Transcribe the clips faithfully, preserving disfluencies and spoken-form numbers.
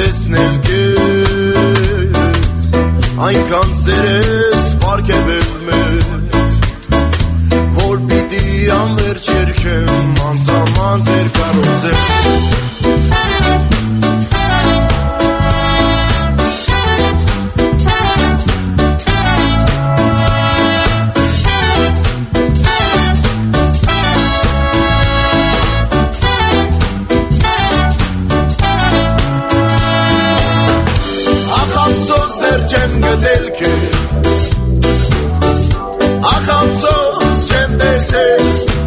տեսնել քեզ այնքան սերես պարգևել մեզ որ պիտի անverջ երգեմ անսահման ձեր կարոզել Չեմ գտել քեզ ախամսոս չեմ տեսել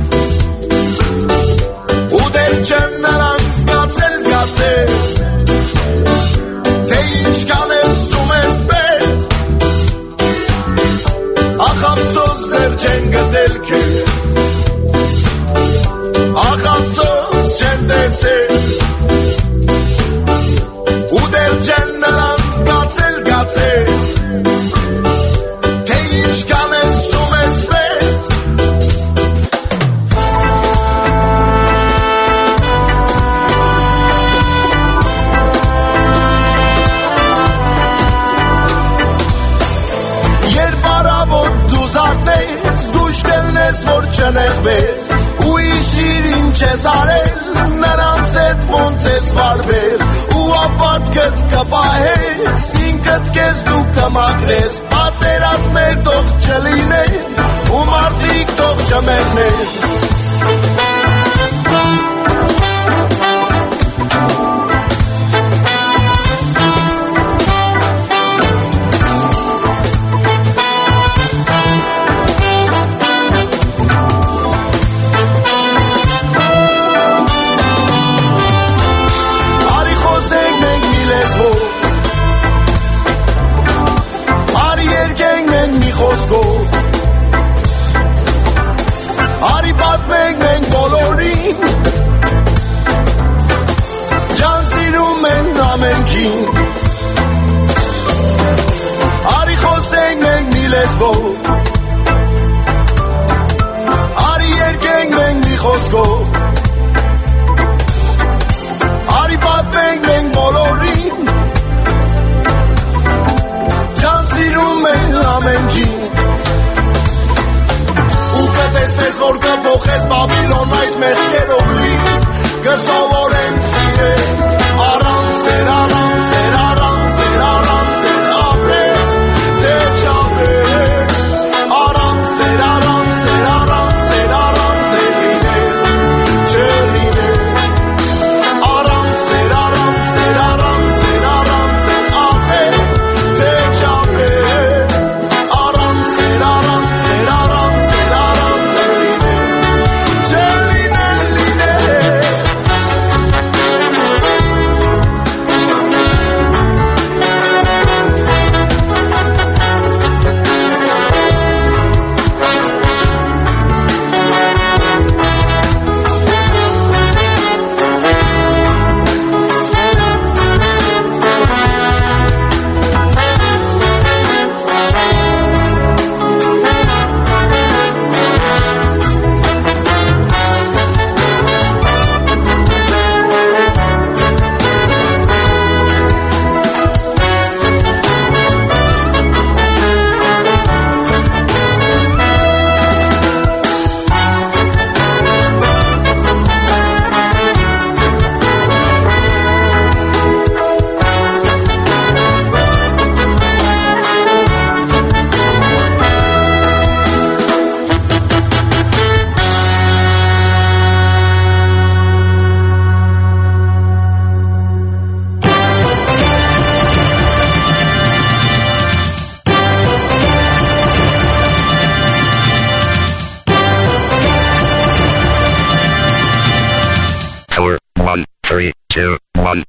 ու դեռ չեմ նրան զգացել զգացել թե ինչքան ես զում ես պես ախամսոս դեռ չեմ գտել քեզ ախամսոս չեմ տեսել ու դեռ չեմ նրան զգացել զգացել թե ինչքան ես զում ես պես երբ արավոր դու զարթնես զգույշ կլնես որ չնեղվես ու իշիր ինչ ես արել նրանց հետ ոնց ես վարվել ու ապատքդ կպահես ինքդ քեզ դու կմաքրես պատերազմներ թող չլինեն ու մարդիկ թող չմեռնեն Արի պատմենք մենք բոլորին Ջան սիրում են ամենքին Արի խոսենք մենք մի լեզվով Արի երգենք մենք մի խոսքով Արի պատմենք մենք բոլորին Ջան սիրում են ամենքին Տեսնես որ կփոխես Բաբիլոն այս մեղքերով լի կսովորեն սիրել առանց ձեր առանց ձեր առանց ձեր առանց ձեր ապրել թե չապրել առանց ձեր առանց ձեր առանց ձեր առանց ձեր լինել չլինել առանց ձեր առանց ձեր առանց ձեր առանց ձեր ապրել թե չապրել առանց ձեր առանց ձեր առանց ձեր առանց three, two, one.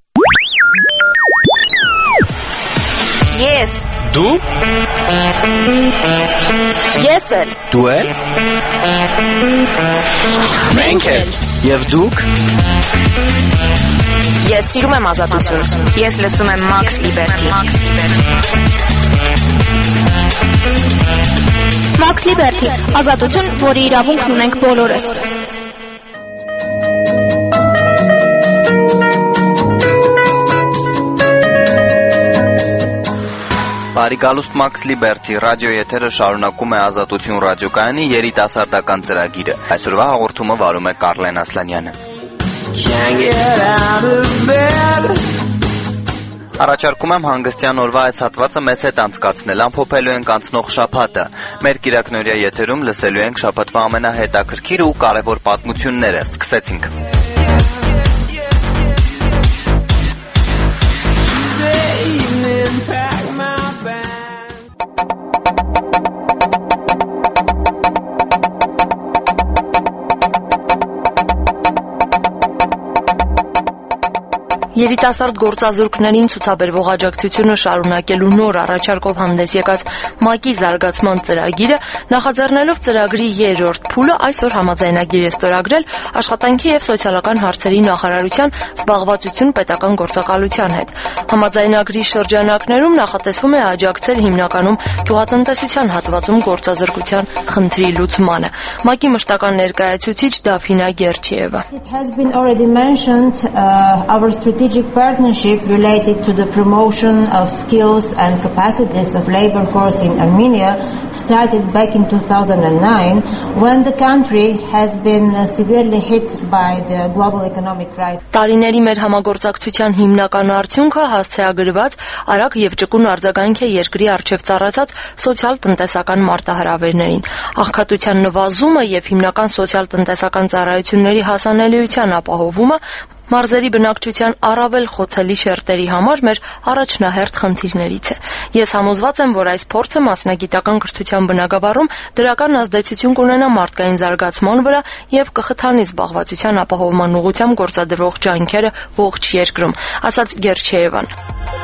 Yes. Du? Yes, sir. Դու էլ? Մենք էլ. Եվ դուք? Ես սիրում եմ ազատություն. Ես լսում եմ Max Liberty. Max Liberty. Ազատություն, որի իրավունքն ունենք բոլորս. Բարի գալուստ Max Liberty ռադիո եթերը շարունակում է Ազատություն ռադիոկայանի երիտասարդական ծրագիրը։ Այսօրվա հաղորդումը վարում է Կարլեն Ասլանյանը։ Առաջարկում եմ հանգստյան օրվա այս հատվածը մեզ հետ անցկացնել, ամփոփելու ենք անցնող շաբաթը։ Մեր կիրակնօրյա եթերում լսելու ենք շաբաթվա ամենահետաքրքիր ու կարևոր պատմությունները։ Սկսեցինք։ Երիտասարդ գործազուրկներին ցուցաբերվող աջակցությունը շարունակելու նոր առաջարկով հանդես եկած ՄԱԿ-ի զարգացման ծրագիրը նախաձեռնելով ծրագրի երրորդ փուլը այսօր համաձայնագիր է ստորագրել Աշխատանքի և սոցիալական հարցերի նախարարության զբաղվածություն պետական գործակալության հետ։ Համաձայնագրի շրջանակներում նախատեսվում է աջակցել հիմնականում գյուղատնտեսության հատվածում գործազրկության խնդրի լուծմանը։ ՄԱԿ-ի մշտական ներկայացուցիչ Դաֆինա Գերչիևա. Strategic partnership related to the promotion of skills and capacities of labor force in Armenia started back in two thousand nine when the country has been severely hit by the global economic crisis. Տարիների մեր համագործակցության հիմնական արդյունքը հասցեագրված արագ եւ ճկուն արձագանք է երկրի առջև ծառացած սոցիալ-տնտեսական մարտահրավերներին։ Աղքատության նվազումը եւ հիմնական սոցիալ-տնտեսական ծառայությունների հասանելիության ապահովումը մարզերի բնակչության առավել խոցելի շերտերի համար մեր առաջնահերթ խնդիրներից է։ Ես համոզված եմ, որ այս փորձը մասնագիտական կրթության բնագավառում դրական ազդեցություն կունենա մարդկային զարգացման վրա եւ կխթանի զբաղվածության ապահովման ուղղությամբ գործադրվող ջանքերը ողջ երկրում, ասաց Գերչիևան։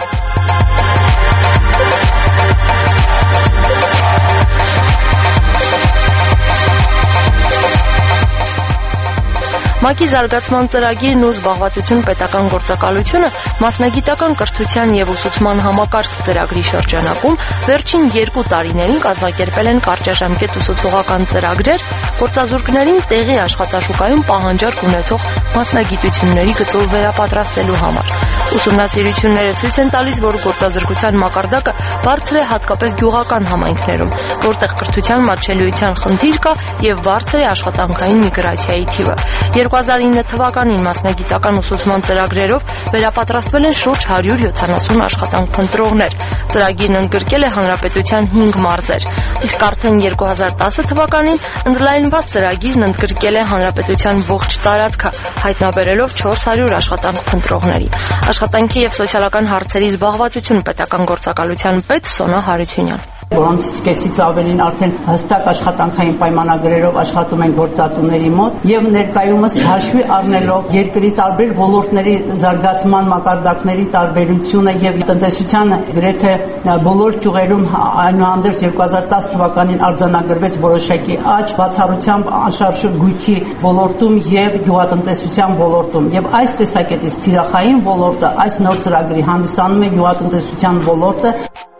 ՄԱԿ-ի զարգացման ծրագիրն ու զբաղվածություն պետական գործակալությունը մասնագիտական կրթության եւ ուսուցման համակարգ ծրագրի շրջանակում վերջին երկու տարիներին կազմակերպել են կարճաժամկետ ուսուցողական ծրագրեր գործազուրկներին տեղի աշխատաշուկայում պահանջարկ ունեցող մասնագիտությունների գծով վերապատրաստելու համար։ Ուսումնասիրությունները ցույց են տալիս, որ գործազրկության մակարդակը բարձր է հատկապես գյուղական համայնքներում, որտեղ կրթության մատչելիության խնդիր կա եւ բարձր է աշխատանքային միգրացիայի թիվը։ երկու հազար ինը թվականին մասնագիտական ուսուցման ծրագրերով վերապատրաստվել են շուրջ հարյուր յոթանասուն աշխատանք-փնտրողներ։ Ծրագիրն ընդգրկել է հանրապետության հինգ մարզեր, իսկ արդեն երկու հազար տասը թվականին ընդլայնված ծրագիրն ընդգրկել է հանրապետության ողջ տարածքը, հայտնաբերելով չորս հարյուր աշխատանք-փնտրողների։ Աշխատանքի և սոցիալական հարցերի զբաղվածություն պետական գործակալության պետ Սոնա Հարությունյան. Որոնցից կեսից ավելին արդեն հստակ աշխատանքային պայմանագրերով աշխատում են գործատուների մոտ եւ ներկայումս հաշվի առնելով երկրի տարբեր ոլորտների զարգացման մակարդակների տարբերությունը եւ տնտեսության գրեթե բոլոր ճյուղերում այնուհանդերձ երկու հազար տասը թվականին արձանագրվեց որոշակի աճ բացառությամբ անշարժ գույքի ոլորտում եւ գյուղատնտեսության ոլորտում եւ այս տեսակետից թիրախային ոլորտը այս նոր ծրագրի հանդիսանում է գյուղատնտեսության ոլորտը։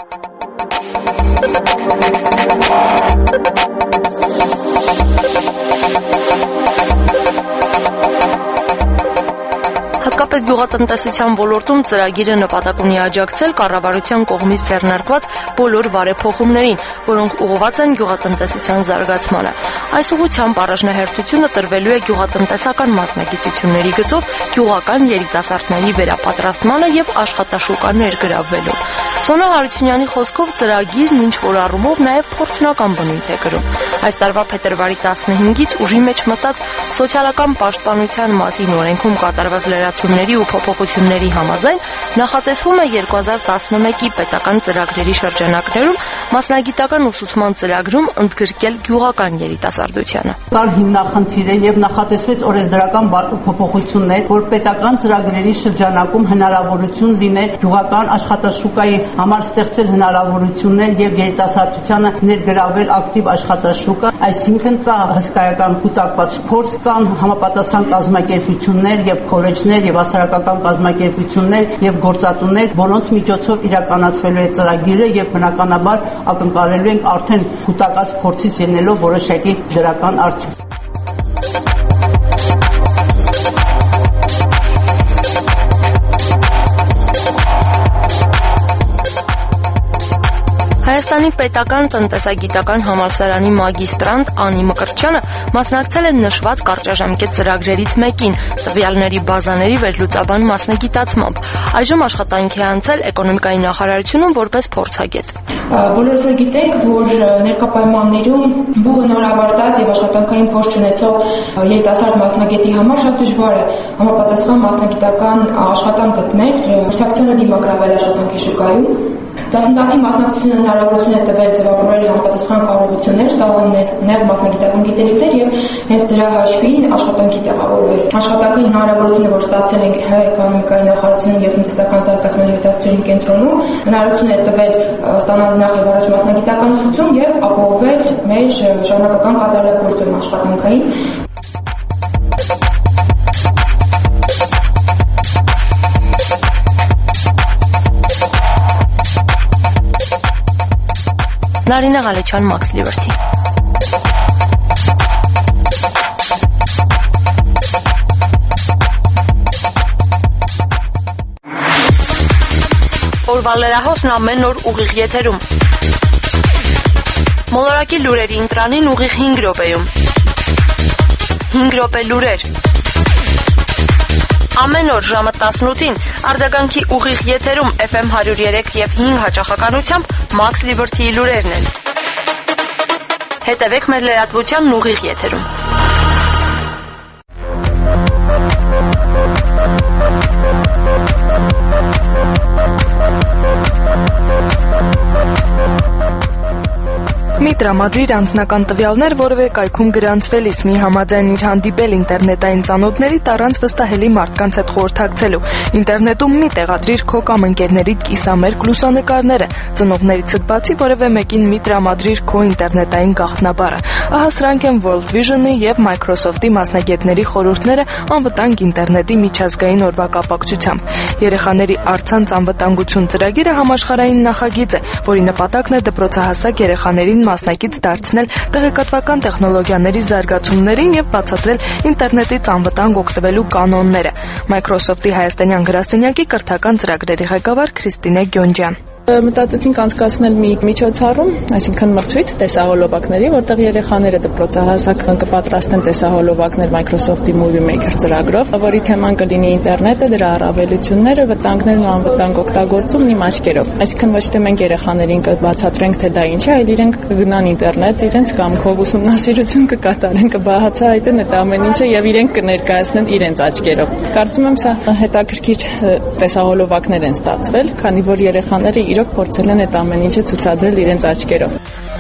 Հատկապես գյուղատնտեսության ոլորտում ծրագիրը նպատակ ունի աջակցել կառավարության կողմից ձեռնարկված բոլոր բարեփոխումներին, որոնք ուղղված են գյուղատնտեսության զարգացմանը։ Այս ուղղությամբ առաջնահերթությունը տրվելու է գյուղատնտեսական մասնագիտությունների գծով գյուղական երիտասարդների վերապատրաստմանը եւ աշխատաշուկա ներգրավվելու։ Սոնա Հարությունյանի խոսքով ծրագիրն ինչ որ առումով նաեւ փորձնական բնույթ է կրում։ Այս տարվա փետրվարի տասնհինգից ուժի մեջ մտած սոցիալական պաշտպանության մասին օրենքում կատարված լրացումների ու փոփոխությունների համաձայն նախատեսվում է երկու հազար տասնմեկի պետական ծրագրերի շրջանակներում մասնագիտական ուսուցման ծրագրում ընդգրկել գյուղական երիտասարդությանը։ Կար հիմնախնդիր է եւ նախատեսվեց օրենսդրական փոփոխություններ, որ պետական ծրագրերի շրջանակում հնարավորություն լիներ գյուղական աշխատաշուկայի համար ստեղծել հնարավորություններ եւ երիտասարդությանը ներգրավել ակտիվ աշխատաշուկա, այսինքն կա հսկայական կուտակված փորձ, կան համապատասխան կազմակերպություններ եւ քոլեջներ եւ հասարակական կազմակերպություններ եւ գործատուներ, որոնց միջոցով իրականացվելու է ծրագիրը եւ բնականաբար ակնկալելու ենք արդեն կուտակած փորձից ելնելով որոշակի դրական արդյունք։ Հայաստանի պետական տնտեսագիտական համալսարանի մագիստրանտ Անի Մկրտչյանը մասնակցել է նշված կարճաժամկետ ծրագրերից մեկին՝ տվյալների բազաների վերլուծաբան մասնագիտացմամբ։ Այժմ աշխատանք է անցել էկոնոմիկայի նախարարությունում որպես փորձագետ։ Բոլորս էլ գիտենք, որ ներկա պայմաններում բուղը նորավարտած եւ աշխատանքային փորձ ունեցող երիտասարդ մասնագետի համար շատ դժվար է համապատասխան մասնագիտական աշխատանք գտնել, մրցակցությունը դիմագրավել աշխատանքի շուկայում։ Դասընթացի մասնակցությունը հնարավորություն է տվել ձևավորել համապատասխան կարողություններ, ստանալ նեղ մասնագիտական գիտելիքներ եւ հենց դրա հաշվին աշխատանքի տեղավորվել։ Աշխատանքի հնարավորությունը, որ ստացել ենք հայ էկոնոմիկայի նախարարությունում եւ տնտեսական զարգացման եւ հետազոտությունների կենտրոնում, հնարավորություն է տվել ստանալ նախ եւ առաջ մասնագիտական ուսուցում եւ ապահովել մեր շարունակական կատարելագործում աշխատանքային։ Նարինե Ղալեչյան, Max Liberty։ Օրվա լրահոսն ամեն օր ուղիղ եթերում։ Մոլորակի լուրերի ընտրանին ուղիղ հինգ րոպեում։ հինգ րոպե լուրեր։ Ամեն օր ժամը տասնութին արձագանքի ուղիղ եթերում Էֆ Էմ հարյուր երեք եւ հինգ հաճախականությամբ Max Liberty-ի լուրերն են։ Հետևեք մեր լրատվությանն ուղիղ եթերում։ Մի տրամադրիր անձնական տվյալներ որևէ կայքում գրանցվելիս, մի համաձայնիր հանդիպել ինտերնետային ծանոթներիդ առանց վստահելի մարդկանց հետ խորհրդակցելու։ Ինտերնետում մի տեղադրիր քո կամ ընկերներիդ կիսամերկ լուսանկարները։ Ծնողներիցդ բացի որևէ մեկին մի տրամադրիր քո ինտերնետային գաղտնաբառը։ Ահա սրանք են World Vision-ի եւ Microsoft-ի մասնագետների խորհուրդները անվտանգ ինտերնետի միջազգային օրվա կապակցությամբ։ Երեխաների առցանց անվտանգություն ծրագիրը համաշխարհային նախագիծ է, որի նպատակն է դպրոցահասակ երեխաներին մասնակից դարձնել տեղեկատվական տեխնոլոգիաների զարգացումներին եւ բացատրել ինտերնետից անվտանգ օգտվելու կանոնները։ Microsoft-ի հայաստանյան գրասենյակի կրթական ծրագրերի ղեկավար Քրիստինե Գյոնջյան։ Մտածեցինք անցկացնել մի միջոցառում, այսինքն մրցույթ տեսահոլովակների, որտեղ երեխաները դպրոցահասակ կպատրաստեն տեսահոլովակներ Microsoft-ի Movie Maker ծրագրով, որի թեման կլինի ինտերնետը, դրա առավելությունները, վտանգներն ու անվտանգ օգտագործումն իմ աչքերով։ Այսինքն ոչ թե մենք երեխաներին կբացատրենք, թե դա ինչ է, այլ իրենք կգնան ինտերնետ, իրենց կամքով ուսումնասիրություն կկատարեն, կբացահայտեն այդ ամեն ինչը եւ իրենք կներկայացնեն իրենց աչքերով։ Կարծում եմ սա հետաքրքիր տեսահոլովակներ են ստացվել, քանի որ երեխաները իրոք փորձել են այդ ամեն ինչը ցուցադրել իրենց աչքերով։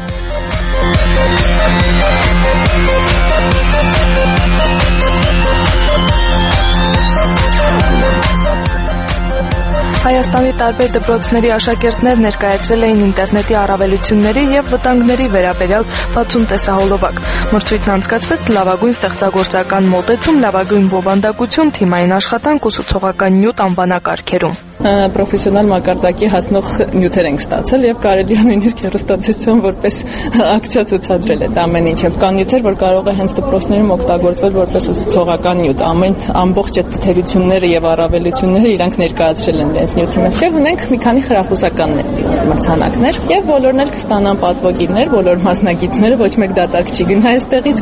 Հայաստանի տարբեր դպրոցների աշակերտներ ներկայացրել էին ինտերնետի առավելությունների եւ վտանգների վերաբերյալ բացում տեսահոլովակ։ Մրցույթն անցկացվեց լավագույն ստեղծագործական մոտեցում, լավագույն բովանդակություն, թիմային աշխատանք, ուսուցողական նյութ անվանակարգերում։ Պրոֆեսիոնալ մակարդակի հասնող նյութեր ենք ստացել եւ կարելի է նույնիսկ հեռուստացույցում որպես ակցիա ցուցադրել այդ ամեն ինչը։ Կան նյութեր, որ կարող է հենց դպրոցներում օգտագործվել որպես ուսուցողական նյութ։ Ամեն ամբողջ այդ թերությունները եւ առավելությունները իրանք ներկայացրել են իրենց նյութի մեջ։ Եվ ունենք մի քանի խրախուսականներ, մրցանակներ եւ բոլորն էլ կստանան պատվոգիրներ, բոլոր մասնագետները, ոչ մեկ դատարկ չի գնա այստեղից։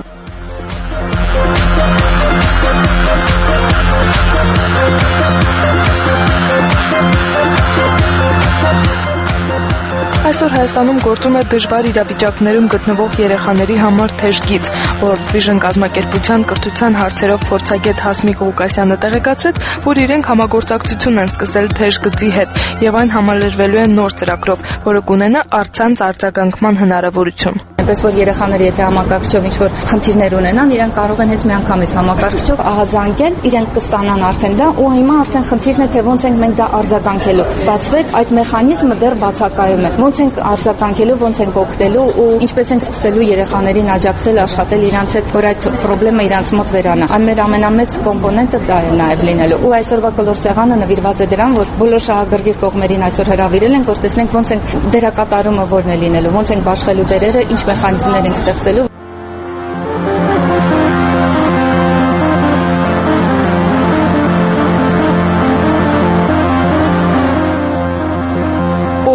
Այսօր Հայաստանում գործում է դժվար իրավիճակներում գտնվող երեխաների համար թեժ գիծ։ World Vision կազմակերպության կրթության հարցերով փորձագետ Հասմիկ Ղուկասյանը տեղեկացրեց, որ իրենք համագործակցություն են սկսել թեժ գծի հետ եւ այն համալրվելու է նոր ծրագրով, որը կունենա առցանց արձագանքման հնարավորություն։ Այնպես որ երեխաները եթե համակարգչով ինչ-որ խնդիրներ ունենան, իրենք կարող են հենց միանգամից համակարգչով ահազանգել, իրենք կստանան արդեն դա ու հիմա արդեն խնդիրն է թե ոնց ենք մենք դա արձագանքելու։ Ստացվեց այդ մեխանիզմը դեռ բացակայում է։ Ոնց ենք արձագանքելու, ոնց ենք օգնելու ու ինչպես ենք սկսելու երեխաներին աջակցել աշխատել իրանց հետ, որ այդ խնդրը իրանց մոտ վերանա։ Այն մեր ամենամեծ կոմպոնենտը դա է նաև լինելու։ Ու այսօրվա կլոր սեղանը նվիրված է դրան, որ բոլոր շահագրգիռ կողմերին այսօր հրավիրել ենք, որ տեսնենք ոնց ենք դերակատարումը որն է լինելու, ոնց ենք բաշխելու դերերը, ինչ մեխանիզմներ ենք ստեղծելու։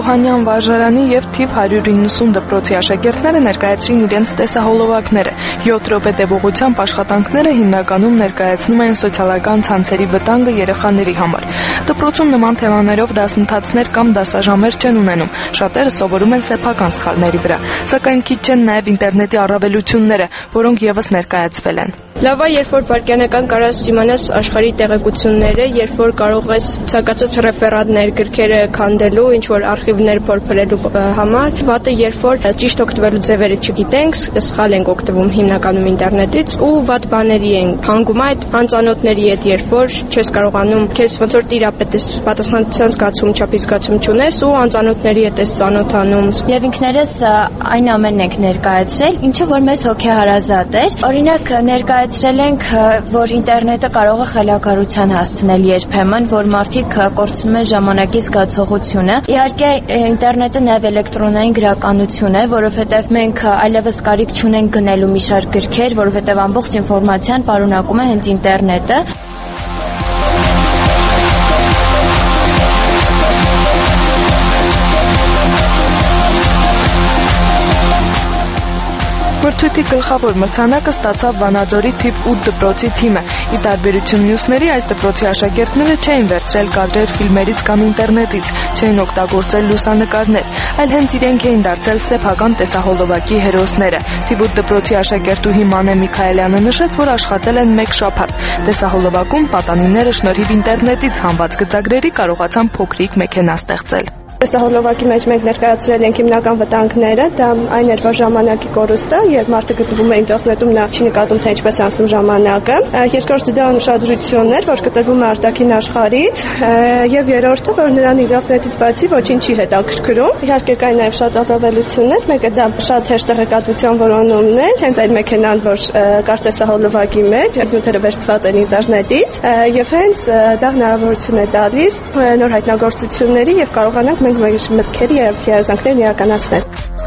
Օհանյան վարժարանի եւ թիվ հարյուր իննսուն դպրոցի աշակերտները ներկայացրին իրենց տեսահոլովակները։ յոթ րոպե տևողությամբ աշխատանքները հիմնականում ներկայացնում են սոցիալական ցանցերի վտանգը երեխաների համար։ Դպրոցում նման թեմաներով դասընթացներ կամ դասաժամեր չեն ունենում։ Շատերը սովորում են սեփական սխալների վրա, սակայն քիչ չեն նաեւ ինտերնետի առավելությունները, որոնք եւս ներկայացվել են։ Լավ է, երբ որ վարքյանական կարաս իմանաս աշխարհի տեղեկությունները, երբ որ կարող ես ցանկացած ռեֆերատներ, գրքերը քանդելու, ինչ որ արխիվներ փորփրելու համար, վատը երբ որ ճիշտ օգտվելու ձևերը չգիտենք, սխալ ենք օգտվում հիմնականում ինտերնետից ու վատ բաների ենք հանգում այդ անծանոթների հետ, երբ որ չես կարողանում քեզ ոնց որ տիրապետես, պատասխանատվության զգացում, չափի զգացում չունես ու անծանոթների հետ ես ծանոթանում։ Եվ ինքներս այն ամենն ենք ներկայացրել, ինչը որ մեզ հոգեհարազատ էր։ Օրինակ ներկայացրել ենք, որ ինտերնետը կարող է խելագարության հասցնել երբեմն, որ մարդիկ կորցնում են ժամանակի զգացողությունը։ Իհարկե ինտերնետը նաև էլեկտրոնային գրականություն է, որովհետև մենք այլևս կարիք չունենք գնելու մի շարք գրքեր, որովհետև ամբողջ ինֆորմացիան պարունակում է հենց ինտերնետը։ Մրցույթի գլխավոր մրցանակը ստացավ Վանաձորի թիվ ութ դպրոցի թիմը։ Ի տարբերություն մյուսների, այս դպրոցի աշակերտները չէին վերցրել կադրեր ֆիլմերից կամ ինտերնետից, չէին օգտագործել լուսանկարներ, այլ հենց իրենք էին դարձել սեփական տեսահոլովակի հերոսները։ Թիվ ութ դպրոցի աշակերտուհի Մանե Միքայելյանը նշեց, որ աշխատել են մեկ շաբաթ։ Տեսահոլովակում պատանիները շնորհիվ ինտերնետից հանված գծագրերի կարողացան փոքրիկ մեքենա ստեղծել։ Տեսահոլովակի մեջ մենք ներկայացրել ենք հիմնական վտանգները, դա այն էր, որ ժամանակի կորուստը, երբ մարդը գտնվում է ինտերնետում, նա չի նկատում, թե ինչպես է անցնում ժամանակը։ Երկրորդը դա ուշադրությունն էր, որ կտրվում է արտաքին աշխարհից, եւ երրորդը, որ նրան ինտերնետից բացի ոչինչ չի հետաքրքրում։ Իհարկե կային նաեւ շատ առավելություններ, մեկը դա շատ հեշտ տեղեկատվության որոնումն է, հենց այդ մեքենան, որ կար տեսահոլովակի մեջ, նյութերը վերցված են ինտերնետից, եւ հենց դա հնարավորություն է տալիս նոր հայտնագործությունների եւ կարողանանք մենք մեր մտքերի եւ երազանքներն իրականացնել։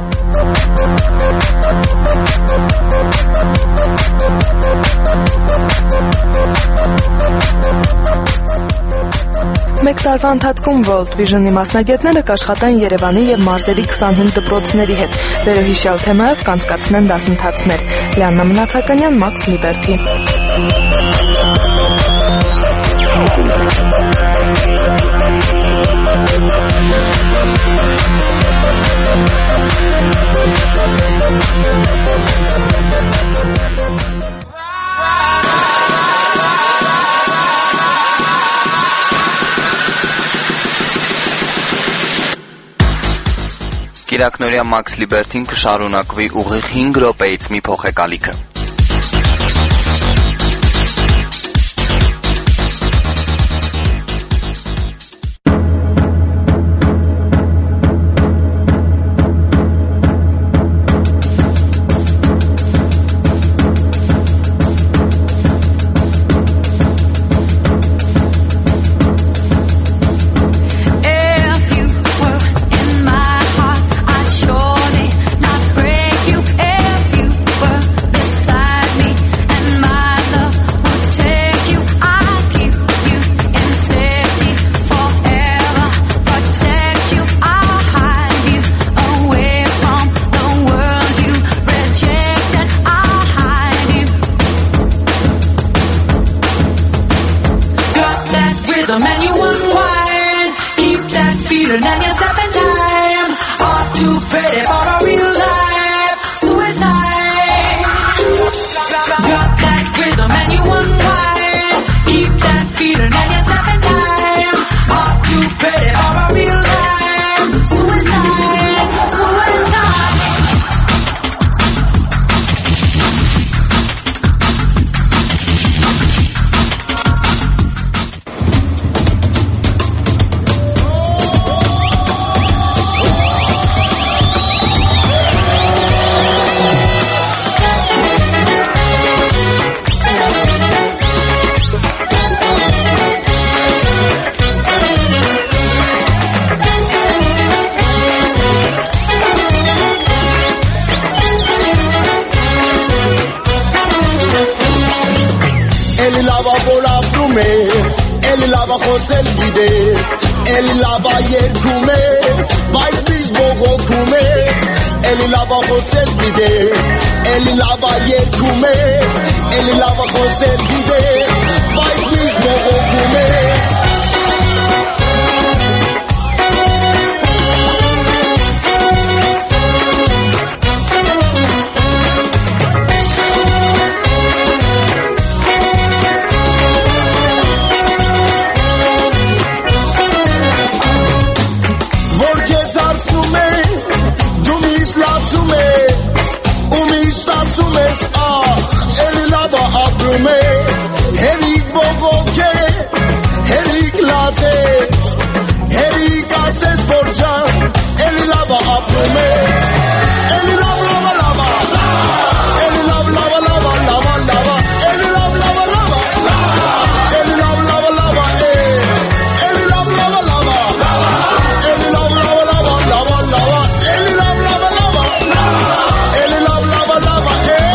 Մեկ տարվա ընթացքում World Vision-ի մասնագետները կաշխատեն Երևանի եւ մարզերի քսանհինգ դպրոցների հետ։ Վերոհիշյալ թեմայով կանցկացնեն դասընթացներ։ Լիաննա Մնացականյան, Max Liberty։ Կիրակնորյա Max Liberty-ն կշարունակվի ուղիղ հինգ րոպեից մի փոխեկալիքը։ Էլի լավա որ ապրում ես, էլի լավա խոսել գիտես, Էլի լավա երկում ես, բայց միշտ բողոքում ես, էլի լավա խոսել գիտես, էլի լավա երկում ես, էլի լավա խոսել գիտես, բայց միշտ բողոքում ես Հերիկ բողոք է, հերիկ լաց է, հերիկ ասես որ ջան, էլի լավա ապրում ես, էլի լավ լավա լավա, էլի լավ լավա լավա լավա լավա, էլի լավ լավա լավա, էլի լավ լավա լավա, էլի լավ լավա լավա, էլի լավ լավա լավա լավա լավա, էլի լավ լավա լավա, էլի լավ լավա լավա,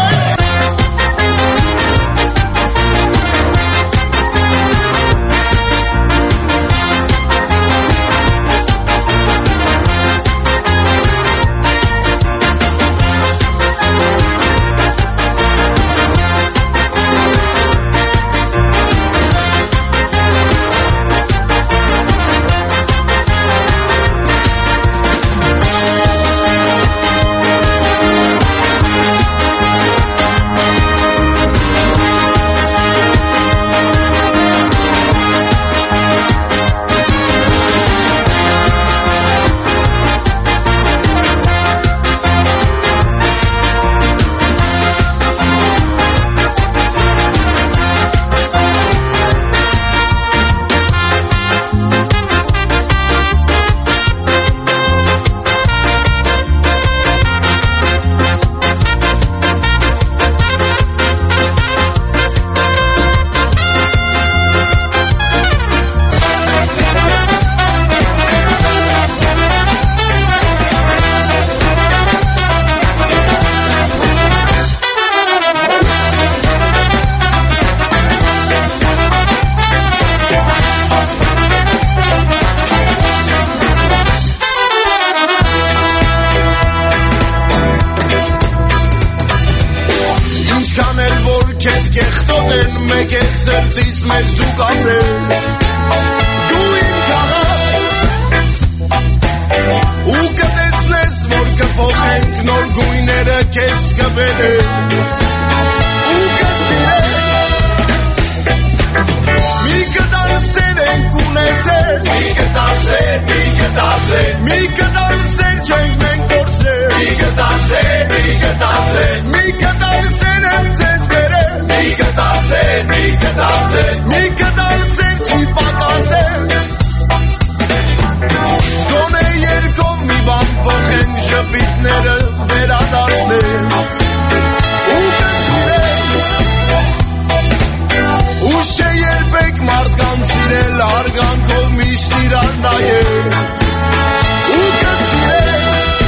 մեծ դու կապրել դու իմ քաղաք ու կտեսնես որ կփոխենք նոր գույները քեզ կբերեն ու կսիրենք մի կտալ սեր ենք ունեցել մի կտալ սեր, մի կտալ սեր մի կտալ սեր չենք մենք փորձել մի կտալ սեր, մի կտալ սեր մի կտալ սեր եմ ձեզ բերել մի կտալ սեր, մի կտալ սեր մի կտալ սեր չի պակասել գոնե երկով մի բան փոխենք շպիտները վերադարձնել ու կսիրենք ուշ է երբեք մարդկանց սիրել արգանքով միշտ իրան նայել ու կսիրենք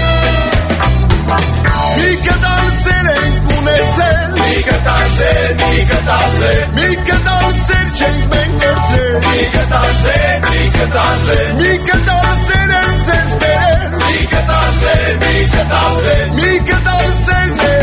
մի կտալ սեր ենք ունեցել մի կտալ սեր, մի կտալ սեր մի կտալ սեր չենք մենք գործել մի կտալ սեր, մի կտալ սեր մի կտալ սեր եմ ձեզ բերել մի կտալ սեր, մի կտալ սեր մի կտալ սերն է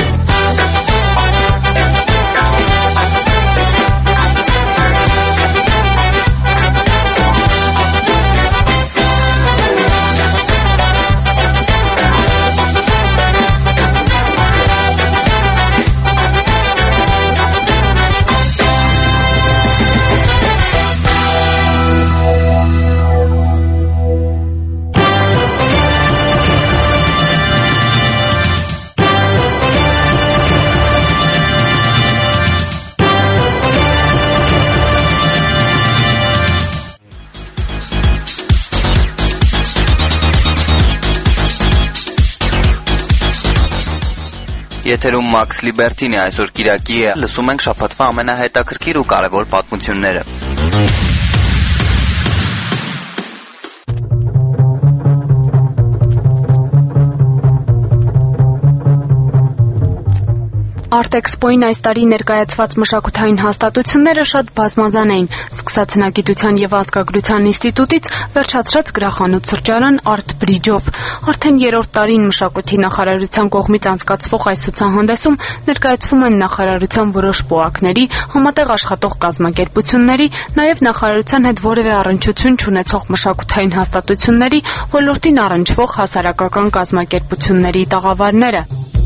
Եթերում Max Liberty-ն է, այսօր Կիրակի է, լսում ենք շաբաթվա ամենահետաքրքիր ու կարևոր պատմությունները։ Արտեքսպոյին այս տարի ներկայացված մշակութային հաստատությունները շատ բազմազան էին, սկսած հնագիտության և ազգագրության ինստիտուտից, վերջացրած գրախանութ սրճարան Art Bridge-ով։ Արդեն երրորդ տարին մշակույթի նախարարության կողմից անցկացվող այս ցուցահանդեսում ներկայացվում են նախարարության որոշ պոակների, համատեղ աշխատող կազմակերպությունների, նաև նախարարության հետ որևէ առնչություն չունեցող մշակութային հաստատությունների, ոլորտին առնչվող հասարակական կազմակերպությունների տաղավարները։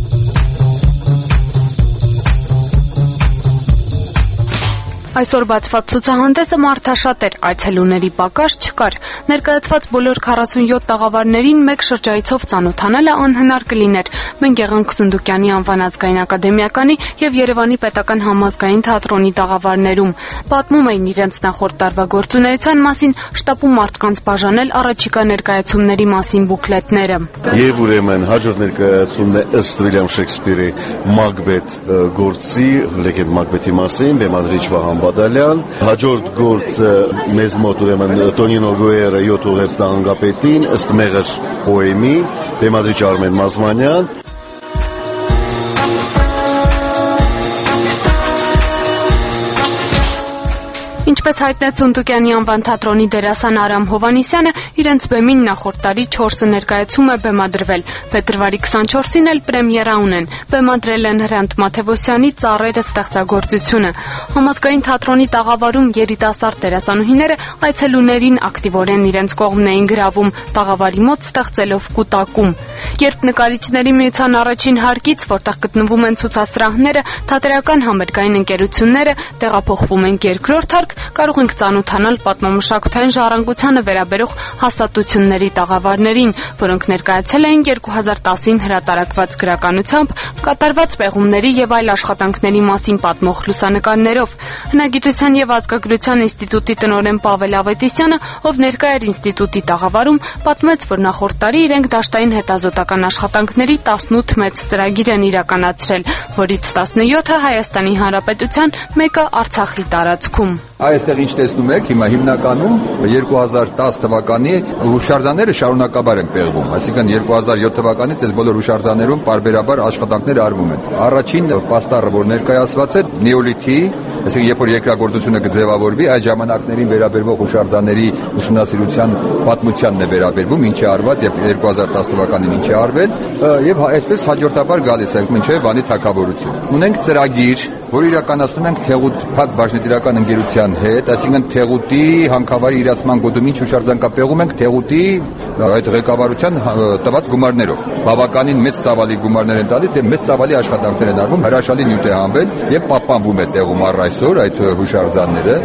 Այսօր բացված ցուցահանդեսը մարդաշատ էր, այցելուների պակաս չկար։ Ներկայացված բոլոր քառասունյոթ տաղավարներին մեկ շրջայցով ծանոթանալը անհնար կլիներ։ Մենք եղանք Սնդուկյանի անվան ազգային ակադեմիականի և Երևանի պետական համազգային թատրոնի տաղավարներում։ Պատմում էին իրենց նախորդ տարվա գործունեության մասին, շտապում մարդկանց բաժանել առաջիկա ներկայացումների մասին բուկլետները։ Եվ ուրեմն հաջորդ ներկայացումն է ըստ Վիլյամ Շեքսպիրի Մակբեթ գործի, լեգենդ Մակբեթի մասին, բեմադրիչ Վահան Բադալյան, հաջորդ գործը մեզ մոտ ուրեմն Տոնինո Գոյերը յոթ ուղերձ տաղանգապետին, ըստ մեղր պոեմի, բեմադրիչ Արմեն Մազմանյան։ Ինչպես հայտնեց Սունդուկյանի անվան թատրոնի դերասան Արամ Հովհաննիսյանը, իրենց բեմին նախորդ տարի չորսը ներկայացում է բեմադրվել, փետրվարի քսանչորսին էլ պրեմիերա ունեն, բեմադրել են Հրանտ Մաթևոսյանի «Ծառերը» ստեղծագործությունը։ Համազգային թատրոնի տաղավարում երիտասարդ դերասանուհիները այցելուներին ակտիվորեն իրենց կողմն էին գրավում, տաղավարի մոտ ստեղծելով կուտակում։ Երբ նկարիչների միության առաջին հարկից, որտեղ գտնվում են ցուցասրահները, թատերական համերգային ընկերությունները տեղափոխվում են երկրորդ հարկ, կարող ենք ծանոթանալ պատմամշակութային ժառանգությանը վերաբերող հաստատությունների տաղավարներին, որոնք ներկայացել էին երկու հազար տասին հրատարակված գրականությամբ, կատարված պեղումների և այլ աշխատանքների մասին պատմող լուսանկարներով։ Հնագիտության և ազգագրության ինստիտուտի տնօրեն Պավել Ավետիսյանը, ով ներկա էր ինստիտուտի տաղավարում, պատմեց, որ նախորդ տարի իրենք դաշտային հետազոտական աշխատանքների տասնութ մեծ ծրագիր են իրականացրել, որից տասնյոթը Հայաստանի Հանրապետության, մեկը Արցախի տարածքում։ Այստեղ ինչ տեսնում եք, հիմա հիմնականում երկու հազար տասը թվականի հուշարձանները շարունակաբար են պեղվում, այսինքն երկու հազար յոթ թվականից այս բոլոր հուշարձաններում պարբերաբար աշխատանքներ արվում են։ Առաջին պաստառը, որ ներկայացված է, նեոլիթի, այսինքն երբ որ երկրագործությունը կձևավորվի, այդ ժամանակներին վերաբերվող հուշարձանների ուսումնասիրության պատմությանն է վերաբերվում, ինչ է արված եւ երկու հազար տասը թվականին ինչ է արվել, եւ այսպես հաջորդաբար գալիս է մինչեւ Վանի թագավորություն։ Ունենք ծրագիր, որ իրականացնում ենք Թեղուտ Փակ բաժնետիրական ընկերության հետ, այսինքն Թեղուտի հանքավարի իրացման գոտում ինչ հուշարձան կա պեղում ենք Թեղուտի այդ ղեկավարության տված գումարներով։ Բավականին մեծ ծավալի գումարներ են տալիս եւ մեծ ծավալի աշխատանքներ են արվում, հրաշալի նյութ է հանվել եւ պահպանվում է տեղում առ այսօր այդ հուշարձանները։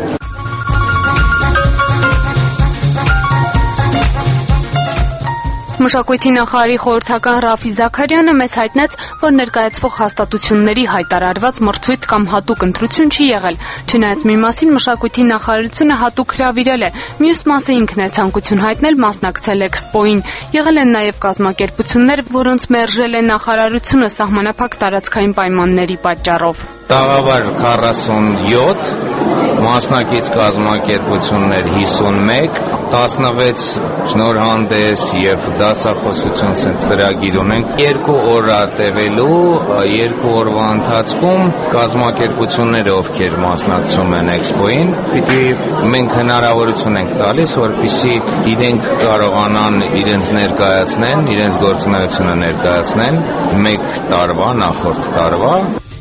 Մշակույթի նախարարի խորհրդական Ռաֆի Զաքարյանը մեզ հայտնեց, որ ներկայացվող հաստատությունների հայտարարված մրցույթ կամ հատուկ ընտրություն չի եղել, չնայած մի մասին մշակույթի նախարարությունը հատուկ հրավիրել է, մյուս մասը ինքն է ցանկություն հայտնել մասնակցել էքսպոյին։ Եղել են նաև կազմակերպություններ, որոնց մերժել է նախարարությունը սահմանափակ տարածքային պայմանների պատճառով։ Տաղավար քառասունյոթ, մասնակից կազմակերպություններ հիսունմեկ, տասնվեց շնորհանդես եւ դասախոսություն ծրագիր ունենք։ Երկու օր է տևելու, երկու օրվա ընթացքում կազմակերպությունները, ովքեր մասնակցում են էքսպոյին, պիտի մենք հնարավորություն ենք տալիս, որպեսզի իրենք կարողանան իրենց ներկայացնեն, իրենց գործունեությունը ներկայացնեն մեկ տարվա, նախորդ տարվա։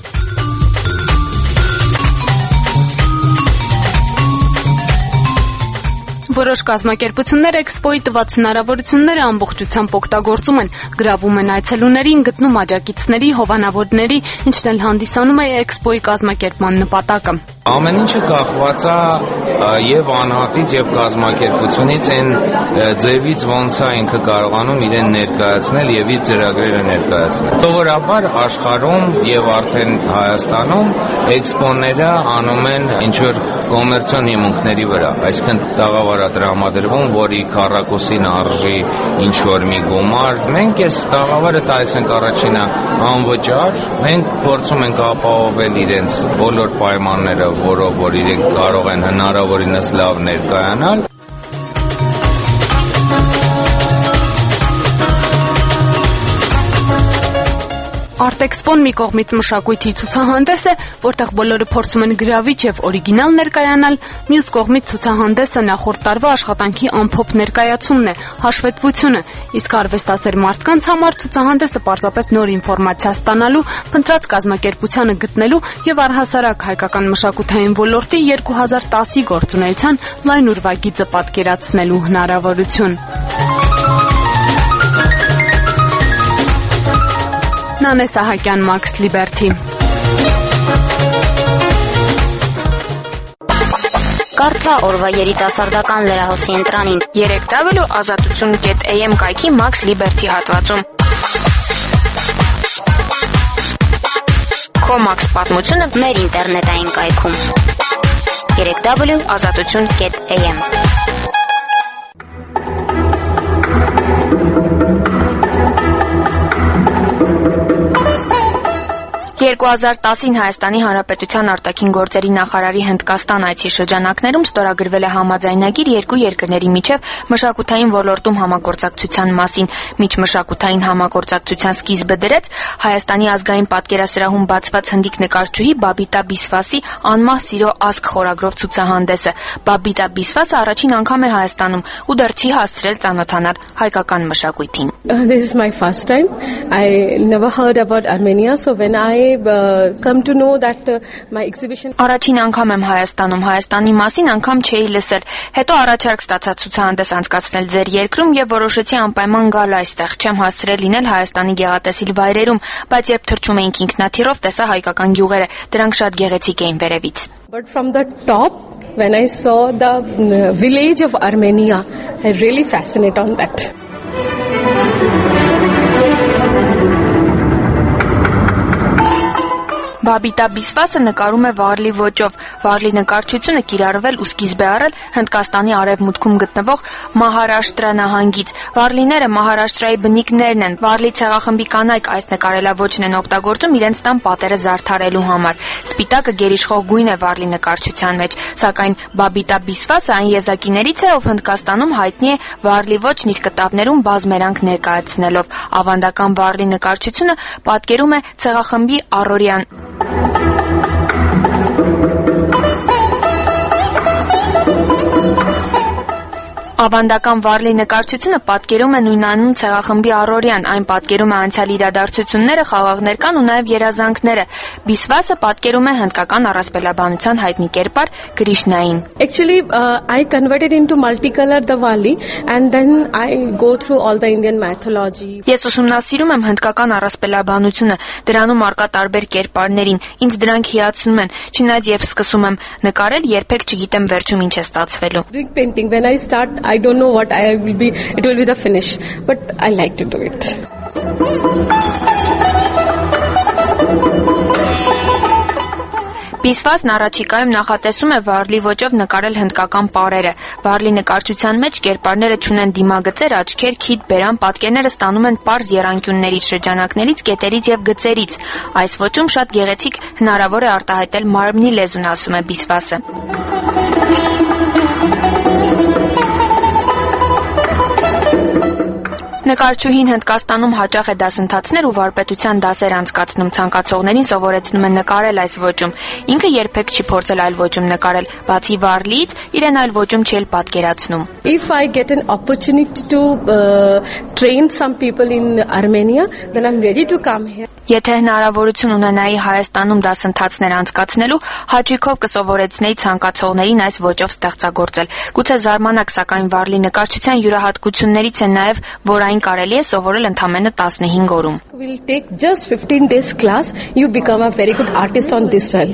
Որոշ կազմակերպություններ էքսպոյի տված հնարավորությունները ամբողջությամբ օգտագործում են, գրավում են այցելուներին, գտնում աջակիցների, հովանավորների, ինչն էլ հանդիսանում է էքսպոյի կազմակերպման նպատակը։ Ամեն ինչը կախված է եւ անհատից եւ կազմակերպությունից, այն ձևից ոնց է ինքը կարողանում իրեն ներկայացնել եւ իր ծրագրերը ներկայացնել։ Սովորաբար աշխարհում եւ արդեն Հայաստանում էքսպոները անում են ինչ որ կոմերցիոն հիմունքների վրա, այսինքն տաղավար է տրամադրվում, որի քառակուսին արժի ինչ որ մի գումար։ Մենք այս տաղավարը տալիս ենք առաջինը անվճար, մենք փորձում ենք ապահովել իրենց բոլոր պայմանները, որով որ իրենք կարող են հնարավորինս լավ ներկայանալ։ Արտ Art-Expo-ն մի կողմից մշակույթի ցուցահանդես է, որտեղ բոլորը փորձում են գրավիչ եւ օրիգինալ ներկայանալ, մյուս կողմից ցուցահանդեսը նախորդ տարվա աշխատանքի ամփոփ ներկայացումն է, հաշվետվությունը, իսկ արվեստասեր մարդկանց համար ցուցահանդեսը պարզապես նոր ինֆորմացիա ստանալու, փնտրած կազմակերպությանը գտնելու եւ առհասարակ հայկական մշակութային ոլորտի երկու հազար տասի գործունեության լայն ուրվագիծը պատկերացնելու հնարավորություն։ Նանե Սահակյան, Max Liberty։ Կարծա օրվա երիտասարդական լրահոսի ընտրանին երեք w ազատություն կետ a m կայքի Max Liberty հատվածում։ Քո Max պատմությունը մեր ինտերնետային կայքում երեք w ազատություն կետ a m։ երկու հազար տասին Հայաստանի Հանրապետության արտաքին գործերի նախարարի Հնդկաստան այցի շրջանակներում ստորագրվել է համաձայնագիր երկու երկրների միջև մշակութային ոլորտում համագործակցության մասին։ Միջմշակութային համագործակցության սկիզբը դրեց Հայաստանի ազգային պատկերասրահում բացված հնդիկ նկարչուհի Բաբիտա Բիսվասի «Անմահ սիրո ազգ» խորագրով ցուցահանդեսը։ Բաբիտա Բիսվասը առաջին անգամ է Հայաստանում ու դեռ չի հասցրել ծանոթանալ հայկական մշակույթին։ This is my first time. I never heard about Armenia, so when I Uh, come to know that uh, my exhibition Առաջին անգամ եմ Հայաստանում, Հայաստանի մասին անգամ չէի լսել։ Հետո առաջարկ ստացա ցուցահանդես անցկացնել ձեր երկրում եւ որոշեցի անպայման գալ այստեղ։ Չեմ հասցրել լինել Հայաստանի գեղատեսիլ վայրերում, բայց երբ թռչում էինք ինքնաթիռով, տեսա հայկական գյուղերը, դրանք շատ գեղեցիկ էին վերևից։ But from the top, when I saw the uh, village of Armenia, I really fascinated on that. Բաբիտա Բիսվասը նկարում է վարլի ոճով։ Վարլի նկարչությունը կիրառվել ու սկիզբ է առել Հնդկաստանի արևմուտքում գտնվող Մահարաշտրա նահանգից։ Վարլիները Մահարաշտրայի բնիկներն են։ Վարլի ցեղախմբի կանայք այս նկարելավոճն են օգտագործում իրենց տան պատերը զարդարելու համար։ Սպիտակը գերիշխող գույն է վարլի նկարչության մեջ, սակայն Բաբիտա Բիսվասը այն եզակիներից է, ով Հնդկաստանում հայտնի է վարլի ոճն իր կտավներում բազմերանք ներկայացնելով։ Ավանդական վարլի նկարչությունը պատկերում է ցեղախմբի առօրյան Ավանդական վարլի նկարչությունը պատկերում է նույնանուն ցեղախմբի առօրյան, այն պատկերում է անցյալի իրադարձությունները, խաղաղներ կան ու նաև երազանքները։ Բիսվասը պատկերում է հնդկական առասպելաբանության հայտնի կերպար Կրիշնային։ Actually, uh, I converted into multicolor the Vali and then I go through all the Indian mythology. Ես ուսումնասիրում եմ հնդկական առասպելաբանությունը, դրանում առկա տարբեր կերպարներին, ինձ դրանք հիացնում են, չնայած երբ սկսում եմ նկարել, երբեք չգիտեմ վերջում ինչ է ստացվելու։ Doing painting, when I start, I don't know what I will be, it will be the finish, but I like to do it. Բիսվասն առաջիկայում նախատեսում է վարլի ոճով նկարել հնդկական պարերը։ Վարլի նկարչության մեջ կերպարները չունեն դիմագծեր, աչքեր, քիթ, բերան, պատկերները ստանում են պարզ եռանկյուններից, շրջանակներից, կետերից եւ գծերից։ Այս ոճում շատ գեղեցիկ հնարավոր է արտահայտել մարմնի լեզուն, ասում է Բիսվասը։ Նկարչուհին Հնդկաստանում հաճախ է դասընթացներ ու վարպետության դասեր անցկացնում, ցանկացողներին սովորեցնում է նկարել այս ոճում։ Ինքը երբեք չի փորձել այլ ոճում նկարել, բացի վարլիից իրեն այլ ոճում չի էլ պատկերացնում։ If I get an opportunity to uh, train some people in Armenia, then I'm ready to come here. Եթե հնարավորություն ունենայի Հայաստանում դասընթացներ անցկացնելու, հաճույքով կսովորեցնեի ցանկացողներին այս ոճով ստեղծագործել։ Գուցե զարմանաք, սակայն վարլի նկարչության յուրահատկություններից է նաև, որ այն կարելի է սովորել ընդամենը տասնհինգ օրում։ We'll take just fifteen days class, you become a very good artist on this style.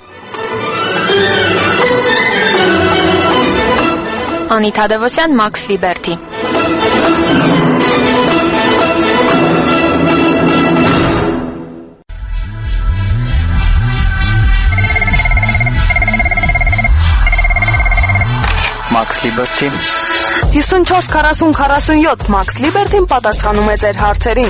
Անիթա Դևոսյան, Max Liberty։ Max Liberty հիսունչորս քառասուն քառասունյոթ Max Liberty-ն պատասխանում է ձեր հարցերին։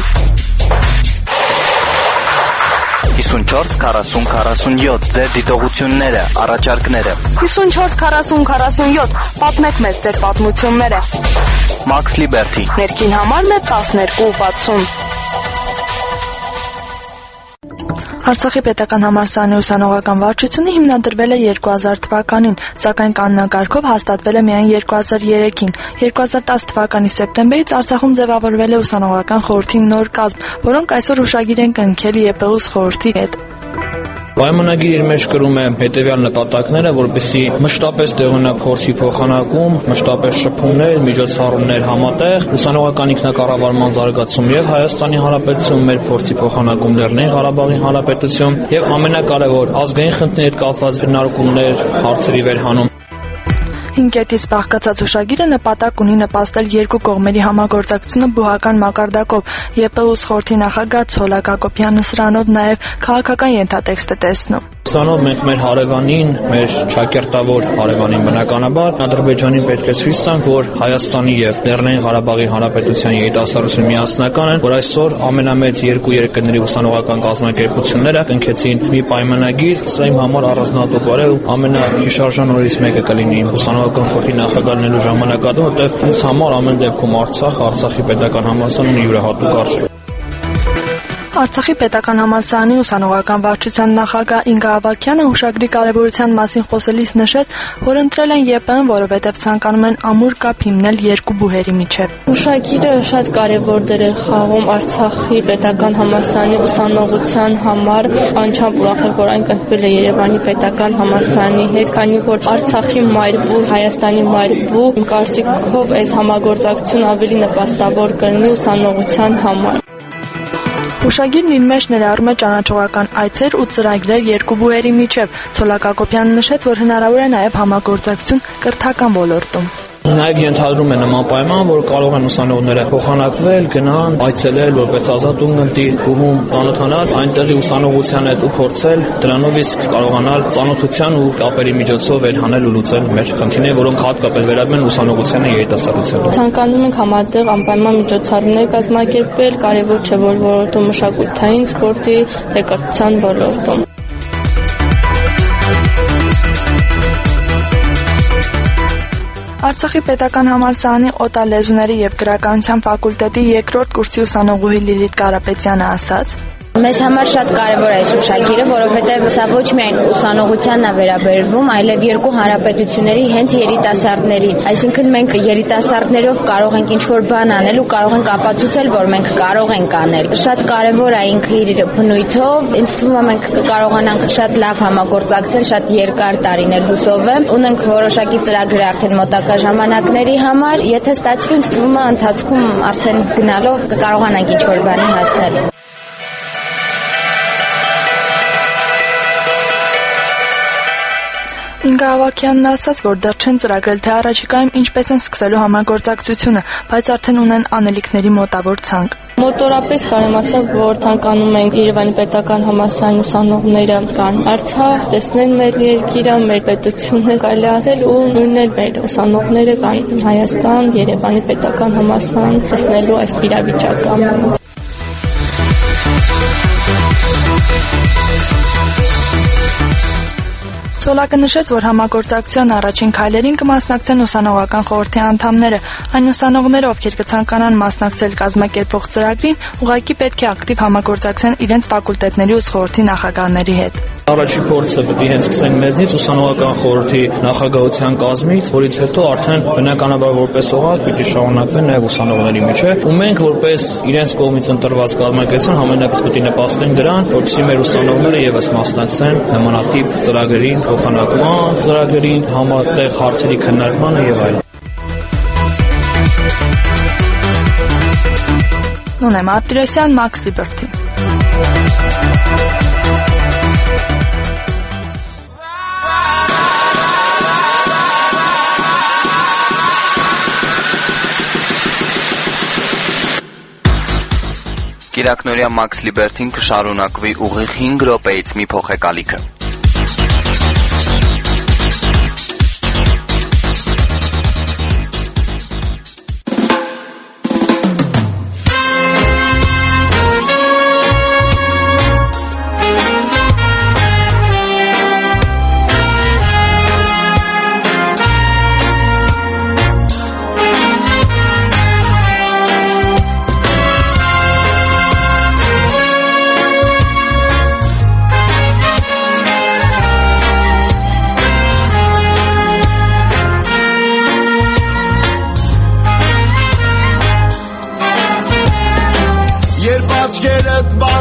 հիսունչորս քառասուն քառասունյոթ ձեր դիտողությունները, առաջարկները։ հիսունչորս քառասուն քառասունյոթ պատմեք մեզ ձեր պատմությունները։ Max Liberty Ներքին համարն է տասներկու վաթսուն։ Արցախի պետական համալսարանի ուսանողական վարչությունը հիմնադրվել է երկու հազար թվականին, սակայն կանոնակարգով հաստատվել է միայն երկու հազար երեքին։ երկու հազար տասը թվականի սեպտեմբերից Արցախում ձևավորվել է ուսանողական խորհրդի նոր կազմ, որոնք այսօր հուշագիր են կնքել ԵՊՈ-ս խորհրդի հետ։ Պայմանագիրը իր մեջ կրում է հետևյալ նպատակները, որպեսզի մշտապես տեղունակ փորձի փոխանակում, մշտապես շփումներ, միջոցառումներ համատեղ, ուսանողական ինքնակառավարման զարգացում եւ Հայաստանի Հանրապետություն մեր փորձի փոխանակում Լեռնային Ղարաբաղի Հանրապետություն եւ ամենակարևոր ազգային խնդիրներ կապված քննարկումներ, հարցերի վերհանում։ Հինգ կետից բաղկացած հուշագիրը նպատակ ունի նպաստել երկու կողմերի համագործակցությունը բուհական մակարդակով։ ԵՊՈ-ս խորհրդի նախագահ Ցոլակ Հակոբյանը սրանով նաև քաղաքական ենթատեքստ է տեսնում։ Սրանով մենք մեր հարևանին, մեր ճակերտավոր հարևանին բնականաբար Ադրբեջանին պետք է ցույց տանք, որ Հայաստանի եւ Լեռնային Ղարաբաղի Հանրապետության երիտասարդությունը միասնական են, որ այսօր ամենամեծ երկու երկրների ուսանողական կազմակերպությունները կնքեցին մի պայմանագիր, սա իմ համար առանձնահատուկ է ու ամենահիշարժան օրից մեկը կլինի ուսանողական խորհրդի նախագահանելու ժամանակատում, որտեղ ինձ համար ամեն դեպքում Արցախ, Արցախի պետական համալսարանը յուրահատուկ արժեք։ Արցախի պետական համալսարանի ուսանողական վարչության նախագահ Ինգա Ավագյանը հուշագրի կարևորության մասին խոսելիս նշեց, որ ընտրել են ԵՊԸ-ն, որովհետև ցանկանում են ամուր կապ հիմնել երկու բուհերի միջև։ Հուշագիրը շատ կարևոր դեր է խաղում Արցախի պետական համալսարանի ուսանողության համար, անչափ ուրախ եմ, որ այն կնքվել է Երևանի պետական համալսարանի հետ, քանի որ Արցախի մայրբու, Հայաստանի մայրբու կարծիքով այս համագործակցությունը ավելի նպաստավոր կլինի ուսանողության համար։ Հուշագիրն իր մեջ ներառում է ճանաչողական այցեր ու ծրագրեր երկու բուհերի միջև։ Ցոլակ Հակոբյանը նշեց, որ հնարավոր է նաև համագործակցություն կրթական ոլորտում։ Նաև ենթադրում է նման պայման, որ կարող են ուսանողները փոխանակվել, գնան, այցելել որպես ազատ ուղղընտիր, բուհում ծանոթանալ այնտեղի ուսանողության հետ ու փորձել դրանով իսկ կարողանալ ծանոթության ու կապերի միջոցով վերհանել ու լուծել մեր խնդիրները, որոնք հատկապես վերաբերում են ուսանողությանը եւ երիտասարդությանը։ Ցանկանում ենք համատեղ անպայման միջոցառումներ կազմակերպել, կարևոր չէ որ ոլորտում մշակութային, սպորտի, թե կրթության ոլորտում։ Արցախի պետական համալսարանի օտարլեզուների եւ գրականության ֆակուլտետի երկրորդ կուրսի ուսանողուհի Լիլիթ Կարապետյանը ասաց. Մեզ համար շատ կարևոր է այս հուշագիրը, որովհետև սա ոչ միայն ուսանողությանն է վերաբերվում, այլև երկու հանրապետությունների հենց երիտասարդներին։ Այսինքն մենք երիտասարդներով կարող ենք ինչ-որ բան անել ու կարող ենք ապացուցել, որ մենք կարող ենք անել։ Շատ կարևոր է ինքը իր բնույթով, ինձ թվում է մենք կկարողանանք շատ լավ համագործակցել, շատ երկար տարիներ հուսով եմ։ Ունենք որոշակի ծրագրեր արդեն մոտակա ժամանակների համար, եթե ստացվի, ինձ թվում է ընթացքում արդեն գնալով կկարողանանք ինչ-որ բանի հասնել։ Ինգա Ավագյանն ասաց, որ դեռ չեն ծրագրել, թե առաջիկայում ինչպես են սկսելու համագործակցությունը, բայց արդեն ունեն անելիքների մոտավոր ցանկ։ Մոտորապես կարեմ ասել, որ ցանկանում ենք Երևանի պետական համալսարանի ուսանողները կան Արցախ, տեսնել մեր երկիրը, մեր պետությունը, կարելի ասել ու նույնն մեր ուսանողները կան Հայաստան, Երևանի պետական համալսարան, տեսնելու այս իրավիճակը։ Ցոլակը նշեց, որ համագործակցության առաջին քայլերին կմասնակցեն ուսանողական խորհրդի անդամները։ Այն ուսանողները, ովքեր կցանկանան մասնակցել կազմակերպող ծրագրին, ուղղակի պետք է ակտիվ համագործակցեն իրենց ֆակուլտետների ու խորհրդի նախագահների հետ։ Առաջի փորձը պետք է հենց սկսենք մեզնից ուսանողական խորհրդի նախագահության կազմից, որից հետո արդեն բնականաբար որպես օղակ պիտի շարունակվեն նաև ուսանողների միջև, ու մենք որպես իրենց կողմից ընտրված կազմակերպություն համենայնպես պետք է նպաստենք դրան, որպեսզի մեր ուսանողները եւս մասնակցեն նմանատիպ ծրագրերին, փոխանակման ծրագրերին, համատեղ հարցերի քննարկմանը եւ այլն։ Նոնե Մարտիրոսյան, Max Liberty։ Կիրակնորյա Max Liberty-ն կշարունակվի ուղիղ հինգ րոպեից մի փոխեկալիքը։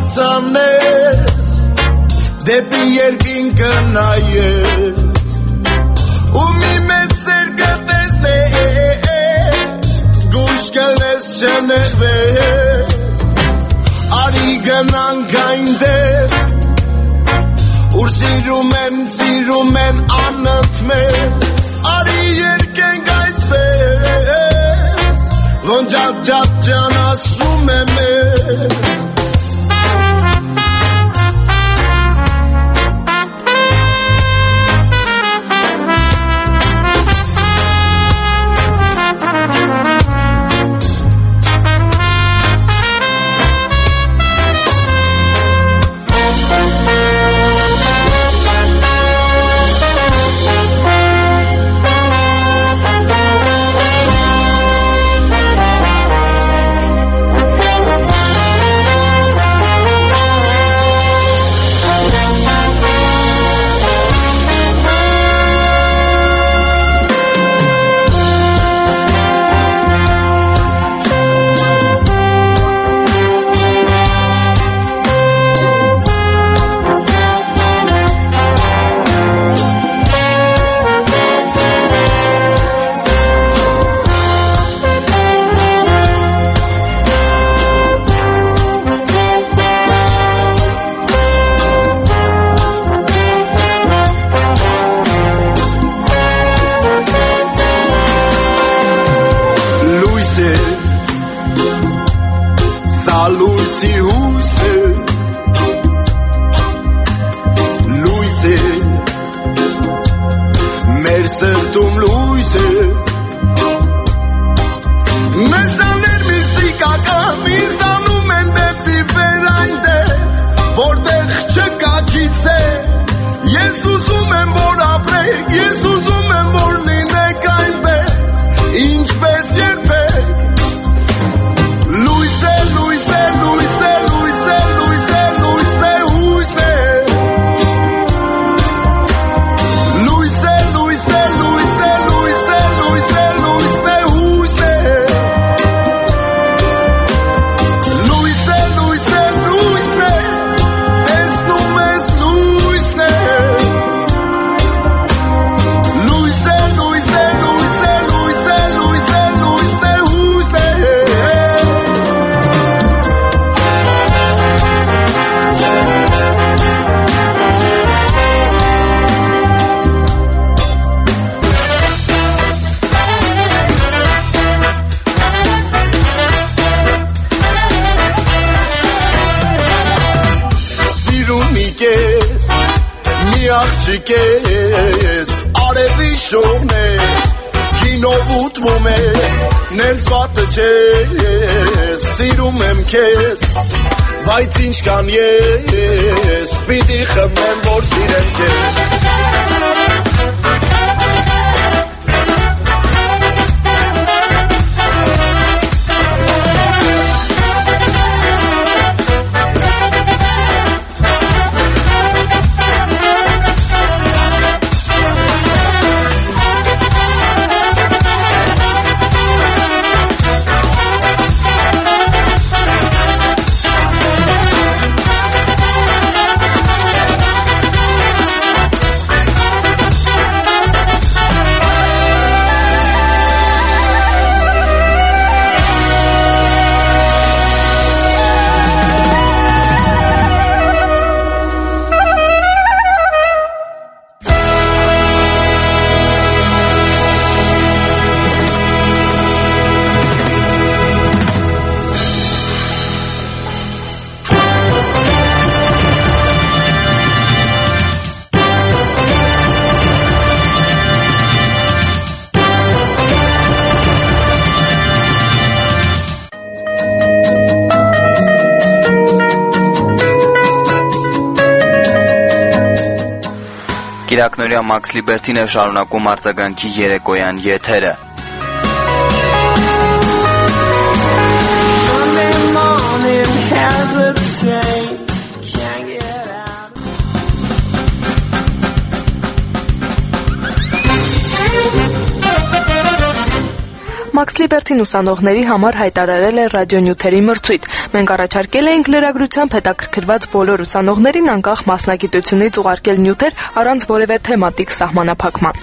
բարձանես դեպի երկինքը նայես ու մի մեծ սեր գտես զգույշ կլես չնեղվես արի գնանք այնտեղ ուր սիրում են սիրում են անընդմեջ արի երկենք այսպես ոնց ջատ ջատ ջան ասում է մեզ աղջիկես արևի շողնես կինով ուտվում ես նենց վատը չես սիրում եմ քեզ բայց ինչքան ես պիտի խմեմ որ սիրեմ քեզ Կիրակնորյա Մաքս Լիբերթին է շարունակում արձագանքի երեկոյան եթերը։ Max Liberty-ն ուսանողների համար հայտարարել է ռադիոնյութերի մրցույթ։ Մենք առաջարկել էինք լրագրությամբ հետաքրքրված բոլոր ուսանողներին անկախ մասնագիտությունից ուղարկել նյութեր առանց որևէ թեմատիկ սահմանափակման։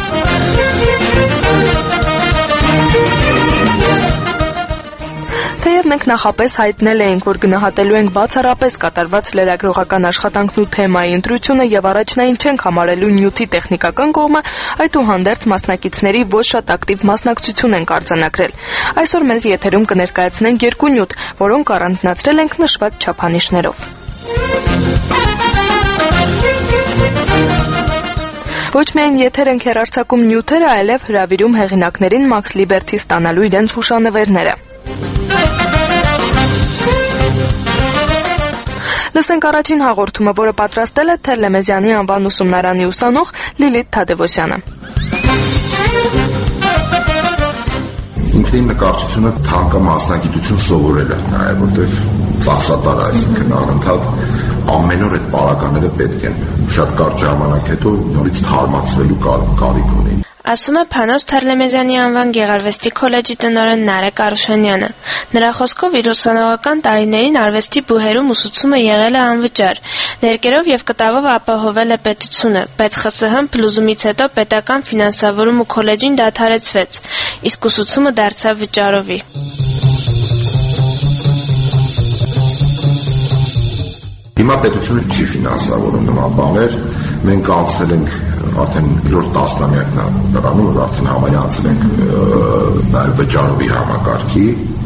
Թեև մենք նախապես հայտնել էինք, որ գնահատելու ենք բացառապես կատարված լրագրողական աշխատանքն ու թեմայի ընտրությունը եւ առաջնային չենք համարելու նյութի տեխնիկական կողմը, այդուհանդերձ մասնակիցների ոչ շատ ակտիվ մասնակցություն ենք արձանագրել։ Այսօր մեր եթերում կներկայացնենք երկու նյութ, որոնք առանձնացրել ենք նշված չափանիշներով։ Ոչ միայն եթեր ենք հեռարձակում նյութերը, այլև հրավիրում հեղինակներին Max Liberty ստանալու իրենց հուշանվերները։ Լսենք առաջին հաղորդումը, որը պատրաստել է Թերլեմեզյանի անվան ուսումնարանի ուսանող Լիլիթ Թադևոսյանը։ Ինքնին նկարչությունը թանկա մասնագիտություն սովորել է նաև, որտեղ ծախսատար է, այսինքն անընդհատ ամեն օր այդ պարագաները պետք են շատ կարճ ժամանակ հետո նորից թարմացվելու կարիք ունի։ Ասում է Փանոս Թերլեմեզյանի անվան Գեղարվեստի քոլեջի տնօրեն Նարեկ Արուշանյանը։ Նրա խոսքով իր ուսանողական տարիներին արվեստի բուհերում ուսուցումը եղել է անվճար։ Ներկերով եւ կտավով ապահովել է պետությունը, բայց Խ ՍՀ փլուզումից հետո պետական ֆինանսավորում ու քոլեջին դադարեցվեց, իսկ ուսուցումը դարձավ վճարովի։ Հիմա պետությունը չի ֆինանսավորում նման բաներ, մենք անցել ենք արդեն երրորդ տասնամյակն է դրանում, որ արդեն համարյա անցել ենք նաև վճարովի համակարգի։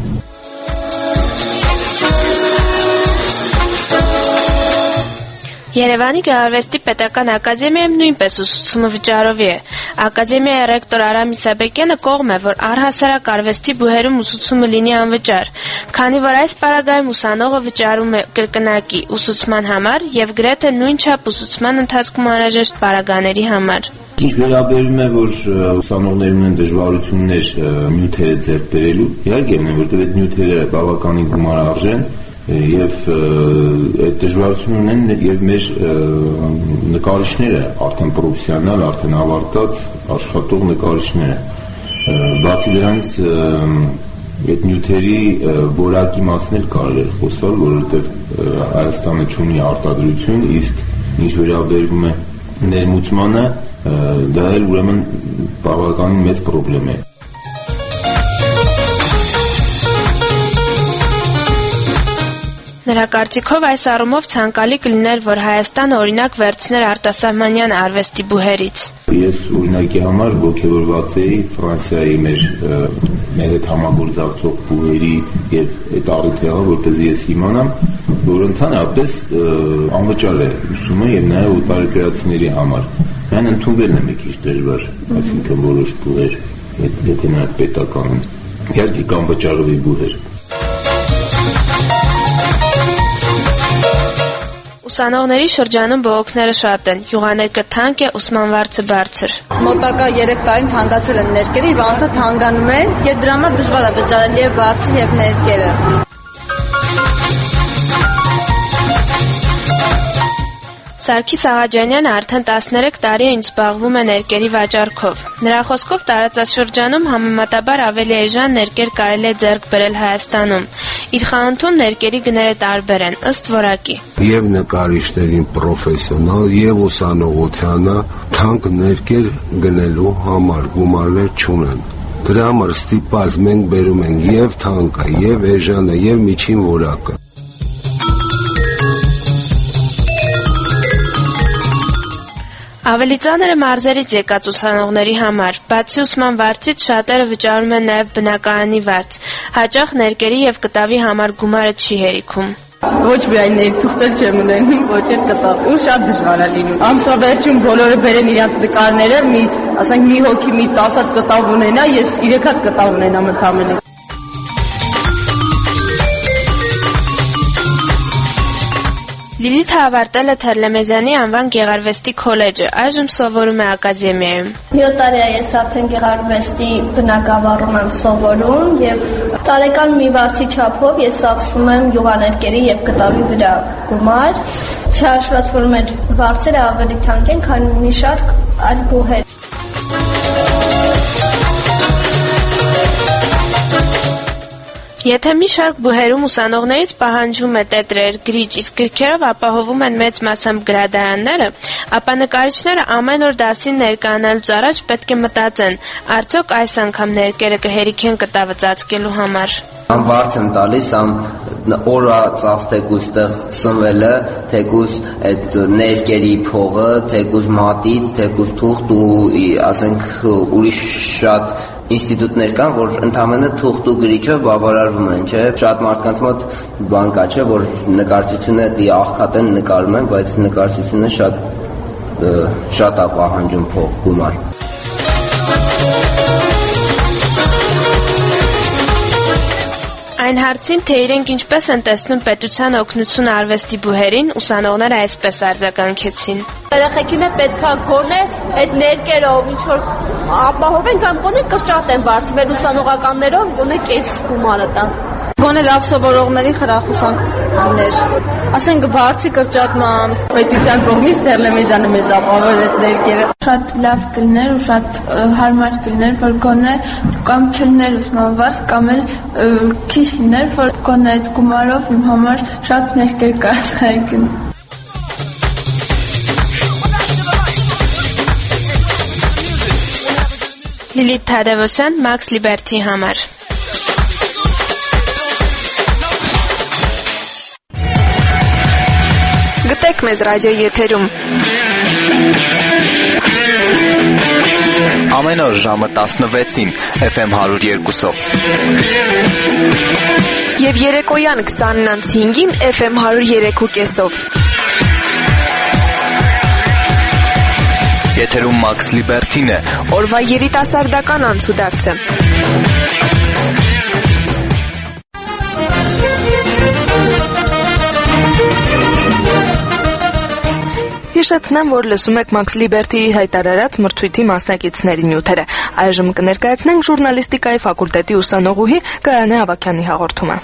Երևանի Գեղարվեստի պետական ակադեմիայում նույնպես ուսուցումը վճարովի է։ Ակադեմիայի ռեկտոր Արամ Իսաբեկյանը կողմ է, որ առհասարակ արվեստի բուհերում ուսուցումը լինի անվճար, քանի որ այս պարագայում ուսանողը վճարում է կրկնակի ուսուցման համար եւ գրեթե նույնչափ ուսուցման ընթացքում անհրաժեշտ պարագաների համար։ Ինչ վերաբերում է, որ ուսանողներն ունեն դժվարություններ նյութերը ձեռք բերելու, իհարկե ունեն, որտեղ այդ նյութերը բավականին գումար արժեն եւ այդ դժվարությունն ունեն եւ մեր նկարիչները արդեն պրոֆեսիոնալ, արդեն ավարտած աշխատող նկարիչները։ Բացի դրանից այդ նյութերի որակի մասն էլ կարելի է խոսալ, որովհետեւ Հայաստանը ունի արտադրություն, իսկ ինչ վերաբերում է ներմուծմանը, դա էլ ուրեմն բավականին մեծ խնդրեմ է։ Նրա կարծիքով այս առումով ցանկալի կլիներ, որ Հայաստանը օրինակ վերցներ արտասահմանյան արվեստի բուհերից։ Ես օրինակի համար ոգևորված էի Ֆրանսիայի մեր մեր հետ համագործակցող բուհերի եւ այդ առիթը, որպեսզի ես իմանամ, որ ընդհանրապես անվճար է ուսումը եւ նաեւ օտարերկրացիների համար։ Այն ընդունվելն է մի քիչ դժվար, այսինքն որոշ բուհեր, եթե նա պետական են, իհարկե կան վճարովի բուհեր։ Ուսանողների շրջանում բողոքները շատ են, յուղաներկը թանկ է, ուսման վարձը բարձր։ Մոտակա երեք տարին թանկացել են ներկերը, եւ անդադ հանգանում է, եւ դրա համար դժվար է վճարել եւ բարձր եւ ներկերը։ Սարգիս Աղաջանյանը արդեն տասներեք տարի է ինչ զբաղվում է ներկերի վաճառքով։ Նրա խոսքով տարածաշրջանում համեմատաբար ավելի էժան ներկեր կարելի է ձեռք բերել Հայաստանում։ Իր խանութում ներկերի գները տարբեր են, ըստ որակի։ Եվ նկարիչներին պրոֆեսիոնալ եւ ուսանողությանը թանկ ներկեր գնելու համար գումարներ չունեն։ Դրա համար ստիպած մենք բերում ենք եւ թանկը, եւ էժանը, եւ միջին որակը։ Ավելի ծանր է մարզերից եկած ուսանողների համար։ Բացի ուսման վարձից շատերը վճարում են նաև բնակարանի վարձ։ Հաճախ ներկերի եւ կտավի համար գումարը չի հերիքում։ Ոչ միայն ներթուղթել չեմ ունենում, ոչ էլ կտավ։ Ու շատ դժվար է լինում։ Ամսվերջում բոլորը բերեն իրենց նկարները, մի, ասենք մի հոգի մի տասը հատ կտավ ունենա, ես երեք հատ կտավ ունենամ ընդամենը։ Լիլիթը ավարտել է Թերլեմեզյանի անվան Գեղարվեստի քոլեջը, այժմ սովորում է ակադեմիայում։ յոթ տարի է ես արդեն Գեղարվեստի բնակավարում եմ սովորում եւ տարեկան մի վարձի չափով ես ծախսում եմ յուղաներկերի եւ կտավի վրա գումար։ Չհաշված որ մեր վարձերը ավելի թանկ են, քան մի շարք այլ բուհեր։ Եթե մի շարք բուհերում ուսանողներից պահանջվում է տետրեր, գրիչ, իսկ գրքերով ապահովում են մեծ մասամբ գրադարանները, ապա նկարիչները ամեն օր դասին ներկայանալուց առաջ պետք է մտածեն, արդյոք այս անգամ ներկերը կհերիքեն կտավը ծածկելու համար։ Ամ վարձ եմ տալիս, ամ օրա ծախ թեկուզ տեղ սնվելը, թեկուզ այդ ներկերի փողը, թեկուզ մատի, թեկուզ թուղթ ու ասենք ուրիշ շատ ինստիտուտներ կան, որ ընդամենը թուղթ ու գրիչով բավարարվում են, չէ՞, շատ մարդկանց մոտ բան կա, չէ, որ նկարչությունը դի աղքատեն նկարում են, բայց նկարչությունը շատ շատ է պահանջում փող գումար։ Այն հարցին, թե իրենք ինչպես են տեսնում պետության օգնությունը արվեստի բուհերին, ուսանողները այսպես արձագանքեցին։ Երեխեքին է պետքա գոնե այդ ներկերով ինչ որ ապահովեն կամ գոնե կրճատ են բարձվել ուսանողականներով, գոնե կես գումարը տան։ Գոնե լավ սովորողների խրախուսանքներ։ Ասենք բարձի կրճատման պետության կողմից Տերլեմեզյանը մեզ ապահովել այդ ներկերը։ Շատ լավ կլներ ու շատ հարմար կլներ, որ գոնե կամ չլներ ուսմանված կամ էլ քիչ լիներ, որ գոնե այդ գումարով իմ համար շատ ներկեր կարողանայի։ Լիլիթ Թադևոսյան, Max Liberty համար։ Գտեք մեզ ռադիոյի եթերում։ Ամեն օր ժամը տասնվեցին Էֆ Էմ հարյուր երկուսով։ Եվ երեկոյան քսանն անց հինգին Էֆ Էմ հարյուր երեք ու կեսով։ Եթերում Max Liberty-ն է, օրվա երիտասարդական անցուդարձը։ Հիշեցնեմ, որ լսում եք Max Liberty-ի հայտարարած մրցույթի մասնակիցների նյութերը։ Այժմ կներկայացնենք ժուրնալիստիկայի ֆակուլտետի ուսանողուհի Գայանե Ավագյանի հաղորդումը։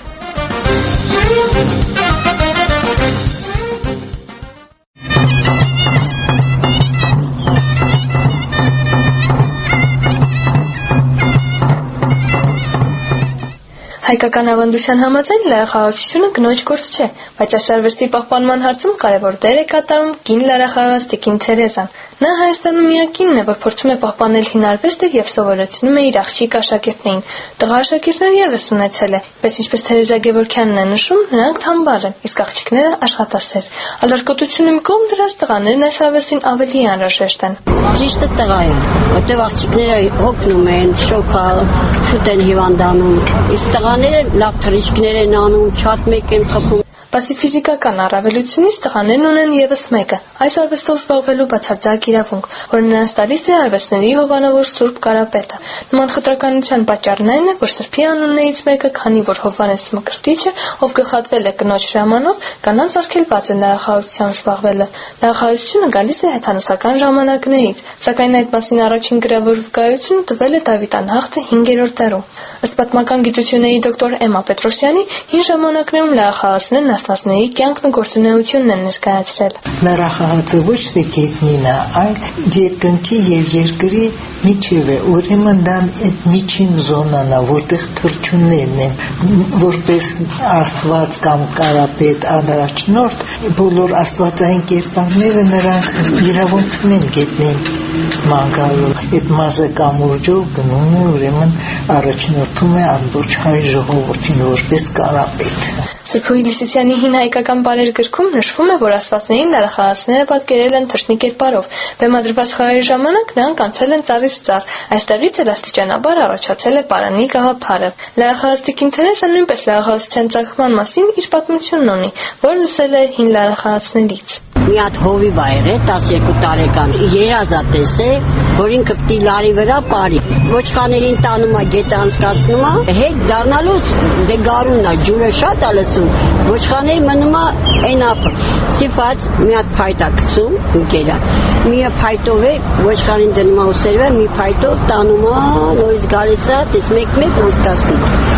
Հայկական ավանդության համաձայն լարախաղացությունը կնոջ գործ չէ, բայց այս արվեստի պահպանման հարցում կարևոր դեր է կատարում կին լարախաղաց տիկին Թերեզան։ Նա Հայաստանում միակ կինն է, որ փորձում է պահպանել հին արվեստը եւ սովորեցնում է իր աղջիկ աշակերտներին։ Տղա աշակերտներ եւս ունեցել է, բայց ինչպես Թերեզա Գևորգյանն է նշում, նրանք թամբար են, իսկ աղջիկները աշխատասեր։ Ալարկոտությունը մի կողմ դրած տղաներն այս արվեստին ավելի անհրաժեշտ են։ Ճիշտը տղա է, որտեղ աղջիկները հոգնում են, շոկա, շուտ են հիվանդանում, իսկ տղաները լավ թռիչքներ են անում, շատ մեկ են խփում։ Բացի ֆիզիկական առավելությունից տղաներն ունեն եւս մեկը՝ այս արվեստով զբաղվելու բացարձակ իրավունք, որը նրանց տալիս է արվեստների հովանավոր Սուրբ Կարապետը։ Նման խտրականության պատճառն այն է, որ սրբի անուններից մեկը, քանի որ Հովհաննես Մկրտիչը, ով գլխատվել է կնոջ հրամանով, կանանց արգելված է լարախաղությամբ զբաղվելը։ Լարախաղությունը գալիս է հեթանոսական ժամանակներից, սակայն այդ մասին առաջին գրավոր վկայությունը տվել է Դավիթ Անհախտը հինգերորդ դարում։ Ըստ պատմական գիտությունների դոկտոր Էմմա Պետրոսյանի, հին ժամանակներում լարախաղացներն աստվածների կյանքն ու գործունեությունն են ներկայացրել։ Լարախաղացը ոչ թե գետնին է, այլ երկնքի եւ երկրի միջև է, ուրեմն դա այդ միջին զոնան է, որտեղ թռչուններն են, որպես աստված կամ կարապետ անդրաչնորդ, բոլոր աստվածային կերպարները նրանք իրավունք ունեն գետնին մանգալու։ Այդ մազը կամուրջով գնում է, ուրեմն առաջնորդում է ամբողջ հայ ժողովրդին որպես կարապետ։ Սրբույի Լիսիցյանի հին հայկական բարեր գրքում նշվում է, որ աստվածներին լարախաղացները պատկերել են թռչնի կերպարով։ Բեմադրված խաղերի ժամանակ նրանք անցել են ծառից ծառ, այստեղից էլ աստիճանաբար առաջացել է պարանի գաղափարը։ Լարախաղաց տիկին Թերեզան նույնպես լարախաղացության ծագման մասին իր պատմությունն ունի, որ լսել է հին լարախաղացներից։ Մի հատ հովիվ ա եղել տասներկու տարեկան, երազատես է, որ ինքը պիտի լարի վրա πάρի։ Ոչխաներին տանում է, գետը անցկացնում է, հետ դառնալուց դե գարունն է, ջուրը շատ է լսում, ոչխաներ մնում է այն ապը։ Սիփած մի հատ փայտ է գցում, ընկերա։ Մի փայտով է ոչխարին դնում է ուսերվը, մի փայտով տանում է, նորից գալիս է, տես մեկ-մեկ անցկացնում։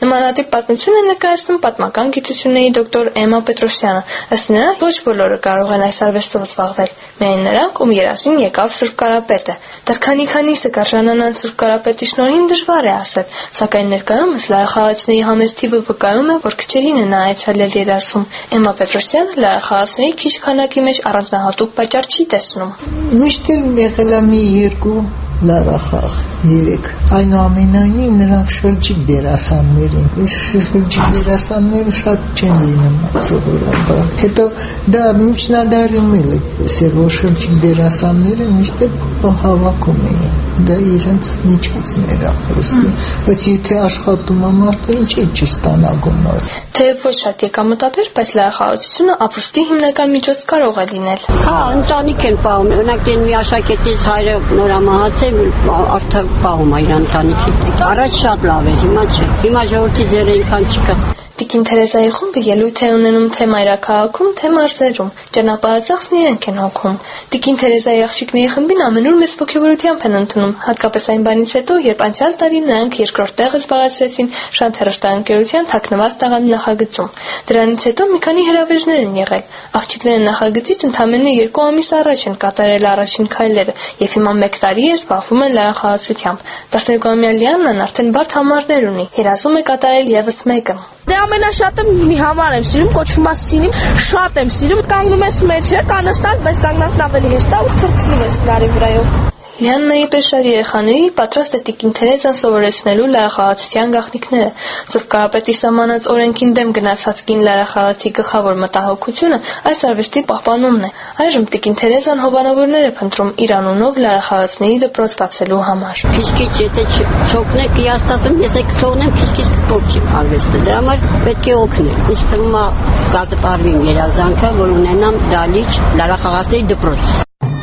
Նմանատիպ պատմություն է ներկայացնում պատմական գիտությունների դոկտոր Էմմա Պետրոսյանը։ Ըստ նրա, ոչ բոլորը կարող են այս արվեստով զբաղվել, միայն նրանք, ում երազին եկավ Սուրբ Կարապետը։ Դեռ քանի-քանիսը կարժանանան Սուրբ Կարապետի շնորհին դժվար է ասել, սակայն ներկայումս լարախաղացների համեստ թիվը վկայում է, որ քչերին է նա այցելել երազում։ Էմմա Պետրոսյանը լարախաղացների քիչ քանակի մեջ առանձնահատուկ պատճառ չի տեսնում։ Միշտ եղել է մի երկու լարախաղ, երեք։ Այնուամենայնիվ նրանք շրջիկ դերասաններ են։ Իսկ շրջիկ դերասանները շատ չեն լինում սովորաբար։ Հետո դա միջնադարում էլ էպես էր, որ շրջիկ դերասանները միշտ հավաքում էին։ Դա իրենց միջոցներ ախրուստի, բայց եթե աշխատում է մարդը, ինչ է չստանա գումար։ Թեև ոչ շատ եկամտաբեր, բայց լարախաղացությունը ապրուստի հիմնական միջոց կարող է լինել։ Հա, ընտանիք են պահում, օրինակ դեն մի աշակերտից հայրը նորամահացել, արդեն պահում է իր ընտանիքի։ Առաջ շատ լավ էր, հիմա չէ։ Հիմա ժողովրդի ձեռը այնքան չկա։ Տիկին Թերեզայի խումբը ելույթ է ունենում թե մայրաքաղաքում, թե մարզերում։ Ճանապարհածախսն իրենք են հոգում։ Տիկին Թերեզայի աղջիկների խմբին ամենուր մեծ ողջավորությամբ են ընդունում, հատկապես այն բանից հետո, երբ անցյալ տարի նրանք երկրորդ տեղը զբաղեցրեցին Շանթ հեռուստաընկերության թաքնված տաղան նախագծում։ Դրանից հետո մի քանի հրավերներ են եղել։ Աղջիկները նախագծից ընդամենը երկու ամիս առաջ են կատարել առաջին քայլերը եւ հիմա մեկ տարի է զբաղվում են լարախաղացությամբ։ տասներկուամյա Լիաննան արդեն բարդ համարներ ունի։ Երազում է կատարել եւս մեկը։ Դե ամենաշատը մի համար եմ սիրում, կոչվում է սիրիմ, շատ եմ սիրում, կանգնում ես մեջը, կանստած, բայց կանգնածն ավելի հեշտ է ու թռցնում ես նարի վրայով։ Լիաննայի պես շատ երեխաների պատրաստ է տիկին Թերեզան սովորեցնելու լարախաղացության գաղտնիքները։ Սուրբ Կարապետի սահմանած օրենքին դեմ գնացած կին լարախաղացի գլխավոր մտահոգությունը այս արվեստի պահպանումն է։ Այժմ տիկին Թերեզան հովանավորներ է փնտրում իր անունով լարախաղացների դպրոց բացելու համար։ Քիչ-քիչ եթե չօգնեք հաստատում, ես եք թողնեմ քիչ-քիչ կփոխի արվեստը։ Դրա համար պետք է օգնել։ Ինչ թվում է կատարվի երազանքը, որ ունենամ դալիճ լարախաղացների դպրոց։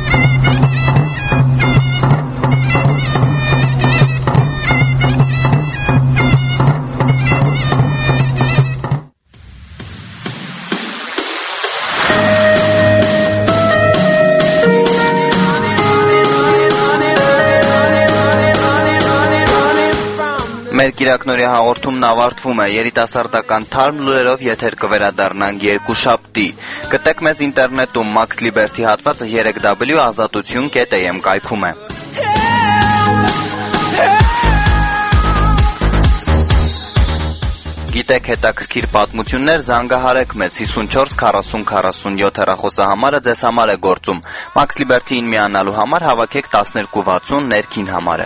Մեր կիրակնորի հաղորդումն ավարտվում է, երիտասարդական թարմ լուրերով եթեր կվերադառնանք երկուշաբթի։ Գտեք մեզ ինտերնետում Max Liberty հատվածը երեք w ազատություն կետ a m կայքում է։ Գիտեք հետաքրքիր պատմություններ, զանգահարեք մեզ հիսունչորս քառասուն քառասունյոթ հեռախոսահամարը ձեզ համար է գործում։ Max Liberty-ին միանալու համար հավաքեք տասներկու վաթսուն ներքին համարը։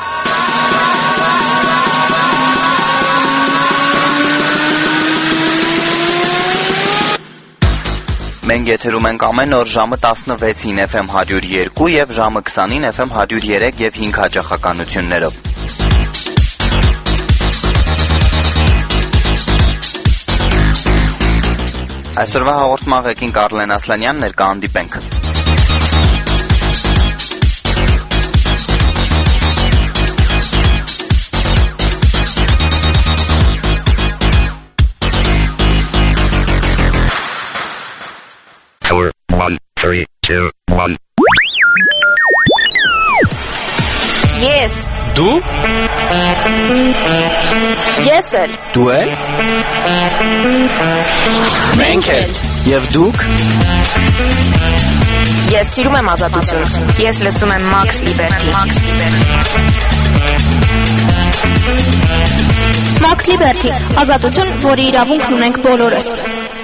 Մենք եթերում ենք ամեն օր ժամը տասնվեցին F M հարյուր երկու եւ ժամը քսանին F M հարյուր երեք եւ հինգ հաճախականություններով։ Այսօրվա հաղորդման ղեկին Կարլեն Ասլանյանն էր, կհանդիպենք։ One, three, two, one. Yes. Դու? Ես էլ։ Դու էլ։ Մենք էլ։ Եվ դուք։ Ես սիրում եմ ազատություն։ Ես լսում եմ Max Liberty։ Max Liberty, ազատություն, որի իրավունքն ունենք բոլորս։